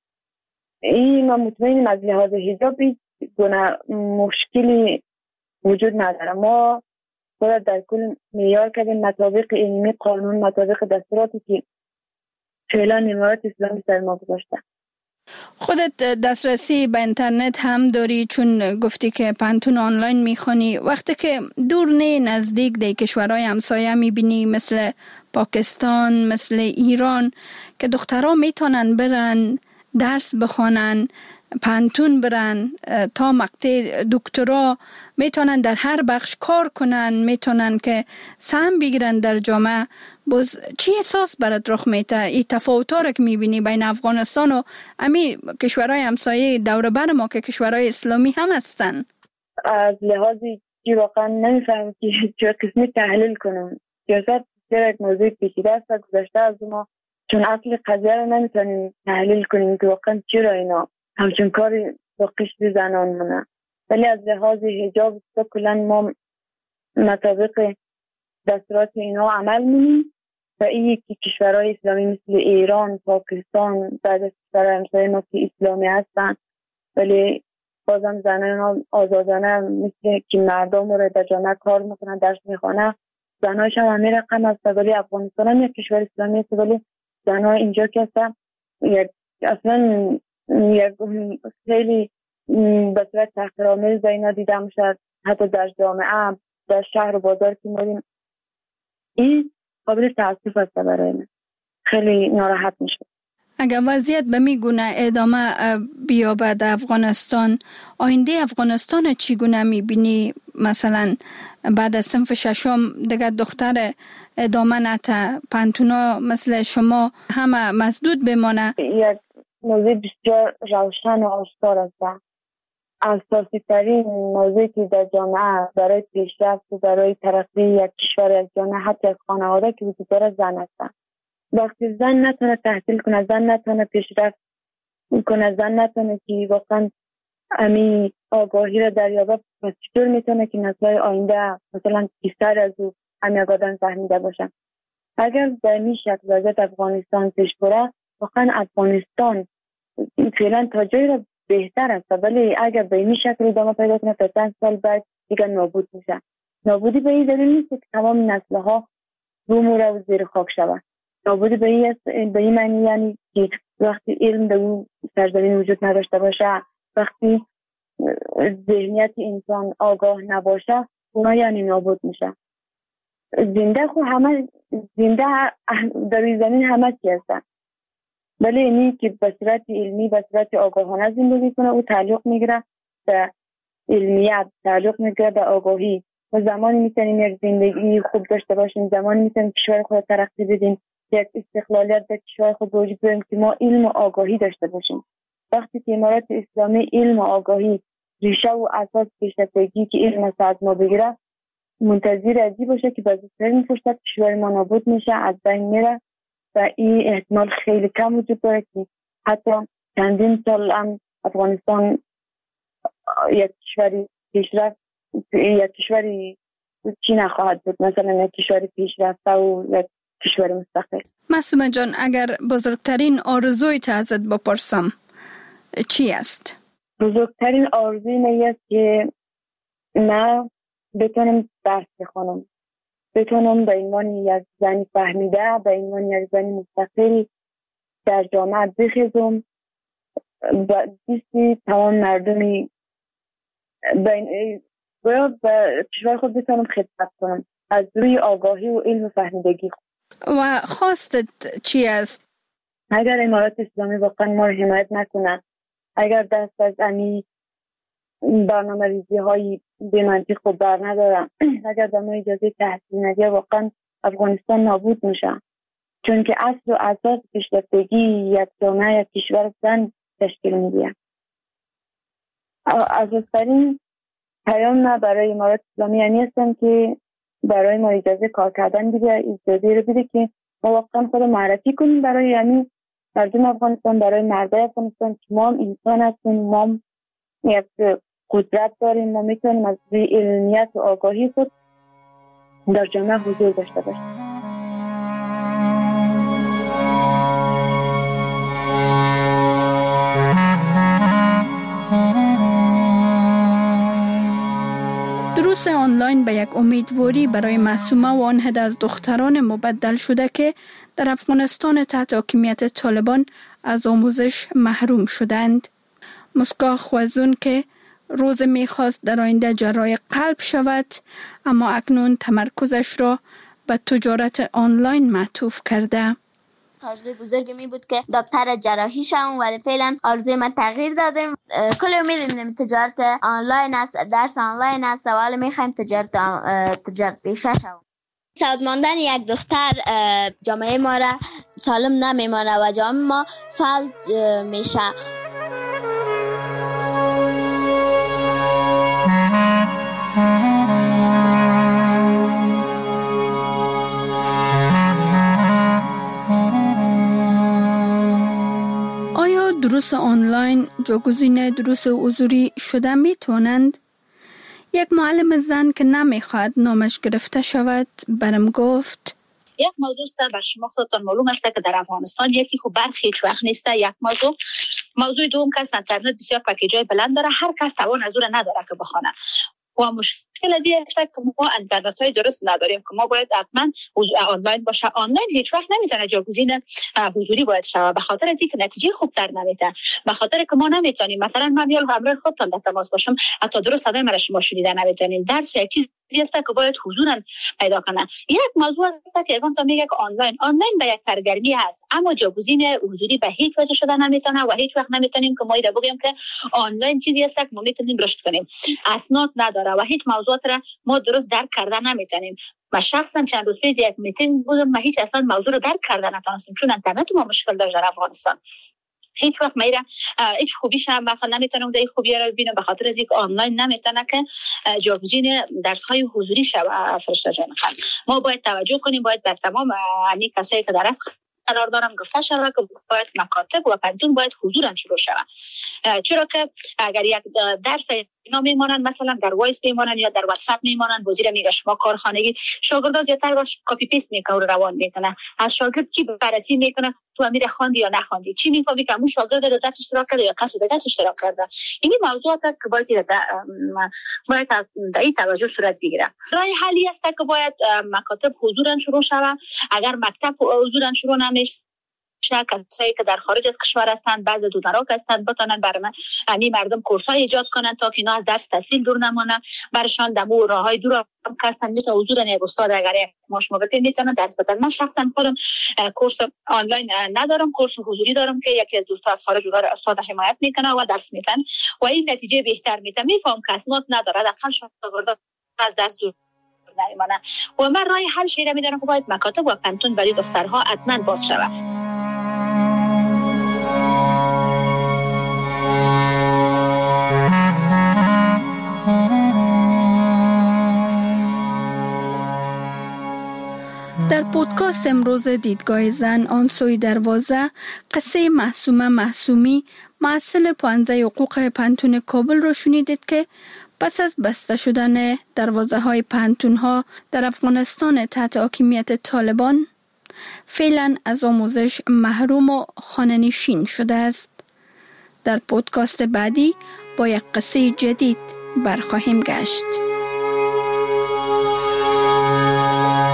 Speaker 19: این ما مطمئنیم از لحاظ حجاب گونه مشکلی وجود نداره. ما خود در کل معیار کردیم مطابق علمی قانون، مطابق دستوراتی که فعلا امارات اسلامی سر ما گذاشته.
Speaker 21: خودت دسترسی به اینترنت هم داری چون گفتی که پنتون آنلاین میخونی. وقتی که دور نه نزدیک در کشورهای همسایه میبینی مثل پاکستان، مثل ایران که دخترها میتونن برن درس بخونن، پنتون برن تا مقطع دکترا، میتونن در هر بخش کار کنن، میتونن که سهم بگیرن در جامعه. باز چی احساس برات رخ میده؟ این تفاوت‌ها رو که میبینی بین افغانستان و امی کشورهای همسایه دور بر ما که کشورهای اسلامی هم هستن؟
Speaker 19: از لحاظی که واقعا نمیفهمم که چه قسمی تحلیل کنم. سیاست در یک موضوع پیچیده است و گذشته از ما، چون اصل قضیه رو نمیتونیم تحلیل کنیم که واقعا چرا اینا همچون کاری با قشر زنان مونه. ولی از لحاظ حجاب کلا ما مطابق دستورات اینا عمل می‌کنیم و این که کشورهای اسلامی مثل ایران، پاکستان، بعد از کشورهای همسایه ما که اسلامی هستن ولی بازم زنان آزادانه مثل که مردم رو در جامعه کار میکنن، درس میخوانن، زنهایش هم همین رقم هست. ولی افغانستان هم یک کشور اسلامی است ولی زنها اینجا که هستن یک اصلا یک خیلی به صورت تحقیرآمیز اینا دیده میشه. حتی در جامعه، در شهر و بازار که میریم این قابل تأسف است برای من. خیلی ناراحت میشه.
Speaker 21: اگر وضعیت به میگونه ادامه بیابد در افغانستان، آینده افغانستان چگونه میبینی؟ مثلا بعد از صنف ششم دیگه دختر ادامه نته، پنتونا مثل شما همه مسدود بمانه؟
Speaker 19: یک موضوع بسیار روشن و آشکار است. اساسی ترین موضوعی که در جامعه برای پیشرفت و برای ترقی یک کشور، یک جامعه، حتی یک خانواده که وجود داره زن هستن. وقتی زن نتونه تحصیل کنه، زن نتونه پیشرفت کنه، زن نتونه که واقعا امی آگاهی را دریابه، پس چطور میتونه که نسل‌های آینده مثلا بیشتر از او امی آگاهی فهمیده باشن؟ اگر در این شکل وضعیت افغانستان پیش بره، واقعا افغانستان فعلا تا جایی را بهتر است، ولی اگر به این شکل ادامه پیدا کنه تا چند سال بعد دیگه نابود میشه. نابودی به این دلیل نیست که تمام نسل‌ها رو موره و زیر خاک شود. نابودی به این به این معنی یعنی که وقتی علم در اون سرزمین وجود نداشته باشه، وقتی ذهنیت انسان آگاه نباشه، اونا یعنی نابود میشه. زنده خو همه زنده در این زمین همه چی هستن، ولی اینی که به صورت علمی، به صورت آگاهانه زندگی کنه، او تعلق میگیره به علمیت، تعلق میگیره به آگاهی. و زمانی میتونیم یک زندگی خوب داشته باشیم، زمانی میتونیم کشور خود ترقی بدیم، یک استقلالیت در کشور خود وجود بیاریم که ما علم و آگاهی داشته باشیم. وقتی که امارات اسلامی علم و آگاهی ریشه و اساس پیشرفتگی که علم از ما بگیره، منتظر ازی باشه که بزرگترین فرصت کشور ما نابود میشه، از بین میره و این احتمال خیلی کم وجود داره که حتی چندین سال هم افغانستان یک کشوری پیشرفت، یک کشوری چی نخواهد بود، مثلا یک کشوری پیشرفته و یک کشور مستقل.
Speaker 21: معصومه جان، اگر بزرگترین آرزوی تا ازت بپرسم چی است؟
Speaker 19: بزرگترین آرزوی من است که من بتونم درس بخونم. بتونم به عنوان یک زن فهمیده، به عنوان یک زن مستقل در جامعه بخیزم و دیستی تمام مردمی باید به کشور خود بتونم خدمت کنم از روی آگاهی و علم و فهمیدگی خود.
Speaker 21: و خواستت چی است؟
Speaker 19: اگر امارات اسلامی واقعا ما رو حمایت نکنه، اگر دست از امی برنامه ریزی های به منطق خود بر ندارم، اگر به ما اجازه تحصیل نده، واقعا افغانستان نابود میشه. چون که اصل و اساس پیشرفتگی یک جامعه، یک کشور زن تشکیل میده. اساس‌ترین پیام نه برای امارات اسلامی یعنی هستم که برای ما اجازه کار کردن بده، اجازه رو بده که ما واقعا خود معرفی کنیم برای یعنی مردم افغانستان، برای مردم افغانستان که ما هم انسان هستیم، ما هم یک قدرت داریم، ما میتونیم از روی علمیت و آگاهی خود در جامعه حضور داشته باشیم.
Speaker 21: دروس آنلاین به یک امیدواری برای معصومه و آن عده از دختران مبدل شده که در افغانستان تحت حاکمیت طالبان از آموزش محروم شدند. مسکا خوازون که روز میخواست در آینده جراح قلب شود، اما اکنون تمرکزش را به تجارت آنلاین معطوف کرده.
Speaker 1: آرزوی بزرگی می بود که دکتر جراحی شوم، ولی فعلا آرزوی من تغییر دادم. کل امید میدیم تجارت آنلاین است، درس آنلاین است و حالا میخوایم تجارت تجارت پیشه شوم. سعود ماندن یک دختر جامعه ما را سالم نمیمانه و جامعه ما فلج میشه.
Speaker 21: آیا دروس آنلاین جاگزین دروس حضوری شده می توانند؟ یک معلم زن که نمیخواد نامش گرفته شود برم گفت
Speaker 22: یک موضوع است بر شما خودتان معلوم است که در افغانستان یکی خوب برخی هیچ وقت نیست. یک موضوع موضوع دوم که اینترنت بسیار پکیجای بلند داره، هر کس توان از اون نداره که بخونه و مشکل از این است که ما اینترنت های درست نداریم که ما باید حتما آنلاین باشه. آنلاین هیچ وقت نمیتونه جاگزین حضوری باید شود، به خاطر از اینکه نتیجه خوب در نمیده، به خاطر که ما نمیتونیم مثلا من میال همراه خودتان در تماس باشم حتی درست صدای مرا شما شنیده نمیتونیم. درس یک چیزی است که باید حضورا پیدا کنه. یک موضوع است که اگه تو میگه که آنلاین آنلاین به یک سرگرمی هست، اما جاگزین حضوری به هیچ وجه شده نمیتونه و هیچ وقت نمیتونیم که ما ایده بگیم که آنلاین چیزی است که ما میتونیم رشد کنیم. اسناد نداره و هیچ موضوعات را ما درست درک کردن نمیتونیم. من شخصا چند روز پیش یک میتینگ بودم، من هیچ اصلا موضوع رو درک کردن نتونستم چون اینترنت ما مشکل داشت در افغانستان. هیچ وقت میره هیچ خوبیش هم بخاطر نمیتونم در خوبی رو ببینم به خاطر از اینکه آنلاین نمیتونه که جاگزین درس های حضوری شود. فرشته جان خانم ما باید توجه کنیم، باید بر تمام همین کسایی که درس قرار دارم گفته شود که باید مکاتب و پنتون باید حضورا شروع شود، چرا که اگر یک درس اینا میمونن مثلا در وایس میمونن یا در واتساپ میمونن، وزیر میگه شما کارخانگی شاگردا زیاتر باش کپی پیست میکنه روان میکنه، از شاگرد کی بررسی میکنه تو امیر خواندی یا نخواندی، چی میفهمی که اون شاگرد در درس اشتراک کرده یا کسی دیگه اشتراک کرده. این موضوعات است که باید باید در این توجه صورت بگیره. راه حلی است که باید مکاتب حضورا شروع شود. اگر مکتب حضورا شروع نمیشه، کسایی که در خارج از کشور هستند، بعض دونراک هستند، بتونن برای همین مردم کورسای ایجاد کنن تا که اینا از درس تحصیل دور نمونن، برشان دمو راههای دور هم هستند میتونه حضور یک استاد اگر ماش موقتی میتونه درس بدن. من شخصا خودم کورس آنلاین ندارم، کورس حضوری دارم که یکی از دوستا از خارج اونها استاد حمایت میکنه و درس میدن و این نتیجه بهتر میده. میفهم که اسناد نداره داخل شاگردا از درس دور نمیمونن و من راه حل شیره میدونم که باید مکاتب و پنتون برای دخترها حتما باز شود.
Speaker 21: در پودکاست امروز دیدگاه زن آن سوی دروازه قصه معصومه معصومی معسل پانزه حقوق پنتون کابل را شنیدید که پس از بسته شدن دروازه های پنتون ها در افغانستان تحت حاکمیت طالبان فعلا از آموزش محروم و خانه‌نشین شده است. در پودکاست بعدی با یک قصه جدید برخواهیم گشت.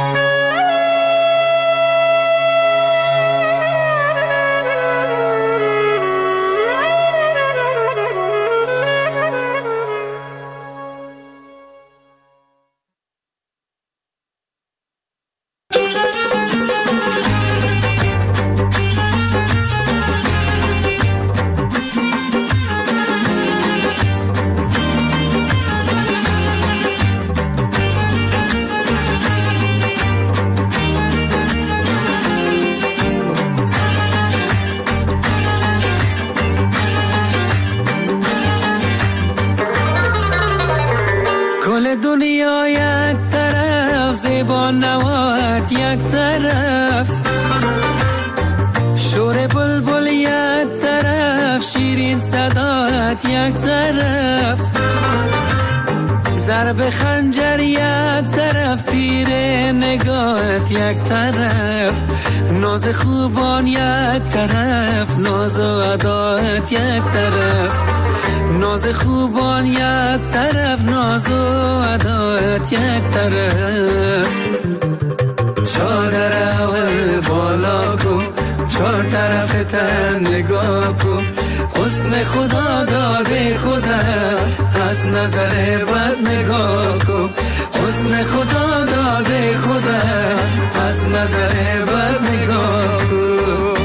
Speaker 16: مال دنیا یک طرف، زیبا نوات یک طرف، شور بلبل یک طرف، شیرین صدات یک طرف، ضرب خنجر یک طرف، تیر نگاهت یک طرف، ناز خوبان یک طرف، ناز و ادایت یک طرف، ناز خوبان یک طرف، ناز و ادایت یک طرف. چادر اول بالا کن، چهار طرف تن نگاه کن، حسن خدا داده خدا، از نظر بد نگاه کن، حسن خدا داده خدا، از نظر بد نگاه کن.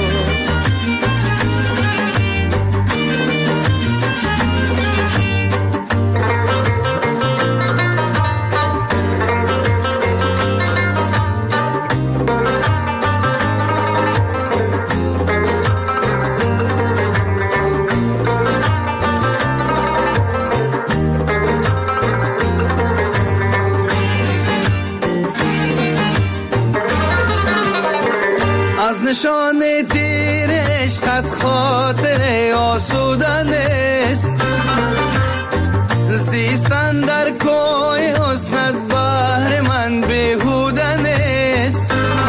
Speaker 16: نشان تیر عشقت خاطر آسودن است، زیستن در کوی حسنت بهر من بیهودن است،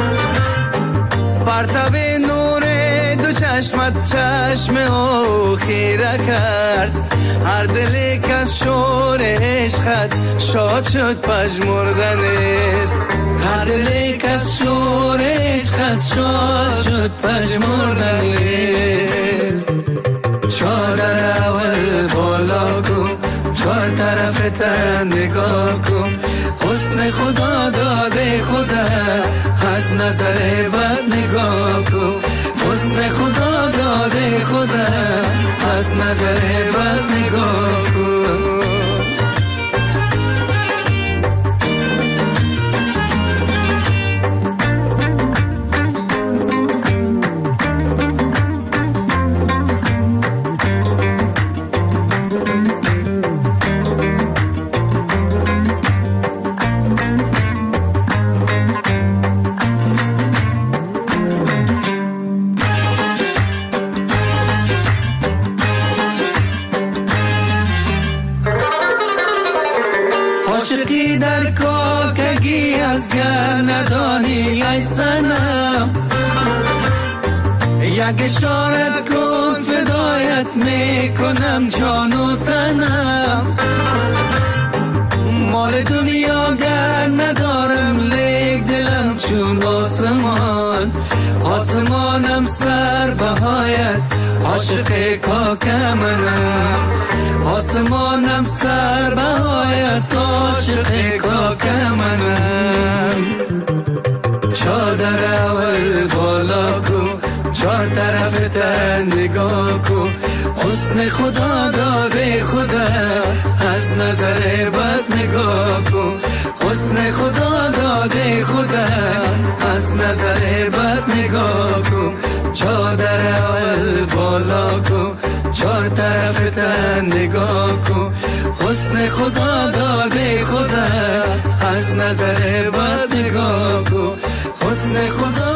Speaker 16: پرتاب نور دو چشمت چشم او خیره کرد، هر دلی که از شور عشقت شاد شد پژمردن است، هر دلی که از شور عشقت شاد شد پژمردن است. چادر اول بالا کن، چهار طرف تن نگاه کن، حسن خدا داده خدا، از نظر بد نگاه کن، حسن خدا داده خدا، از نظر بد نگاه کن. عاشقی در کاکگی از گر ندانی ای صنم، یک اشاره کن فدایت میکنم جان و تنم، مال دنیا گر ندارم لیک دلم چون آسمان، آسمانم سر بهایت عاشق کاکمنم، آسمانم سر بهایت عاشق کاکمنم. چادر اول بالا کن، چهار طرف تن نگاه کن، حسن خدا داده خدا، از نظر بد نگاه کن، حسن خدا داده خدا، از نظر بد نگاه کن. چادر اول بالا کن، چهار طرف تن نگاه کن، حسن خدا داده خدا، از نظر بد نگاه کن، حسن خدا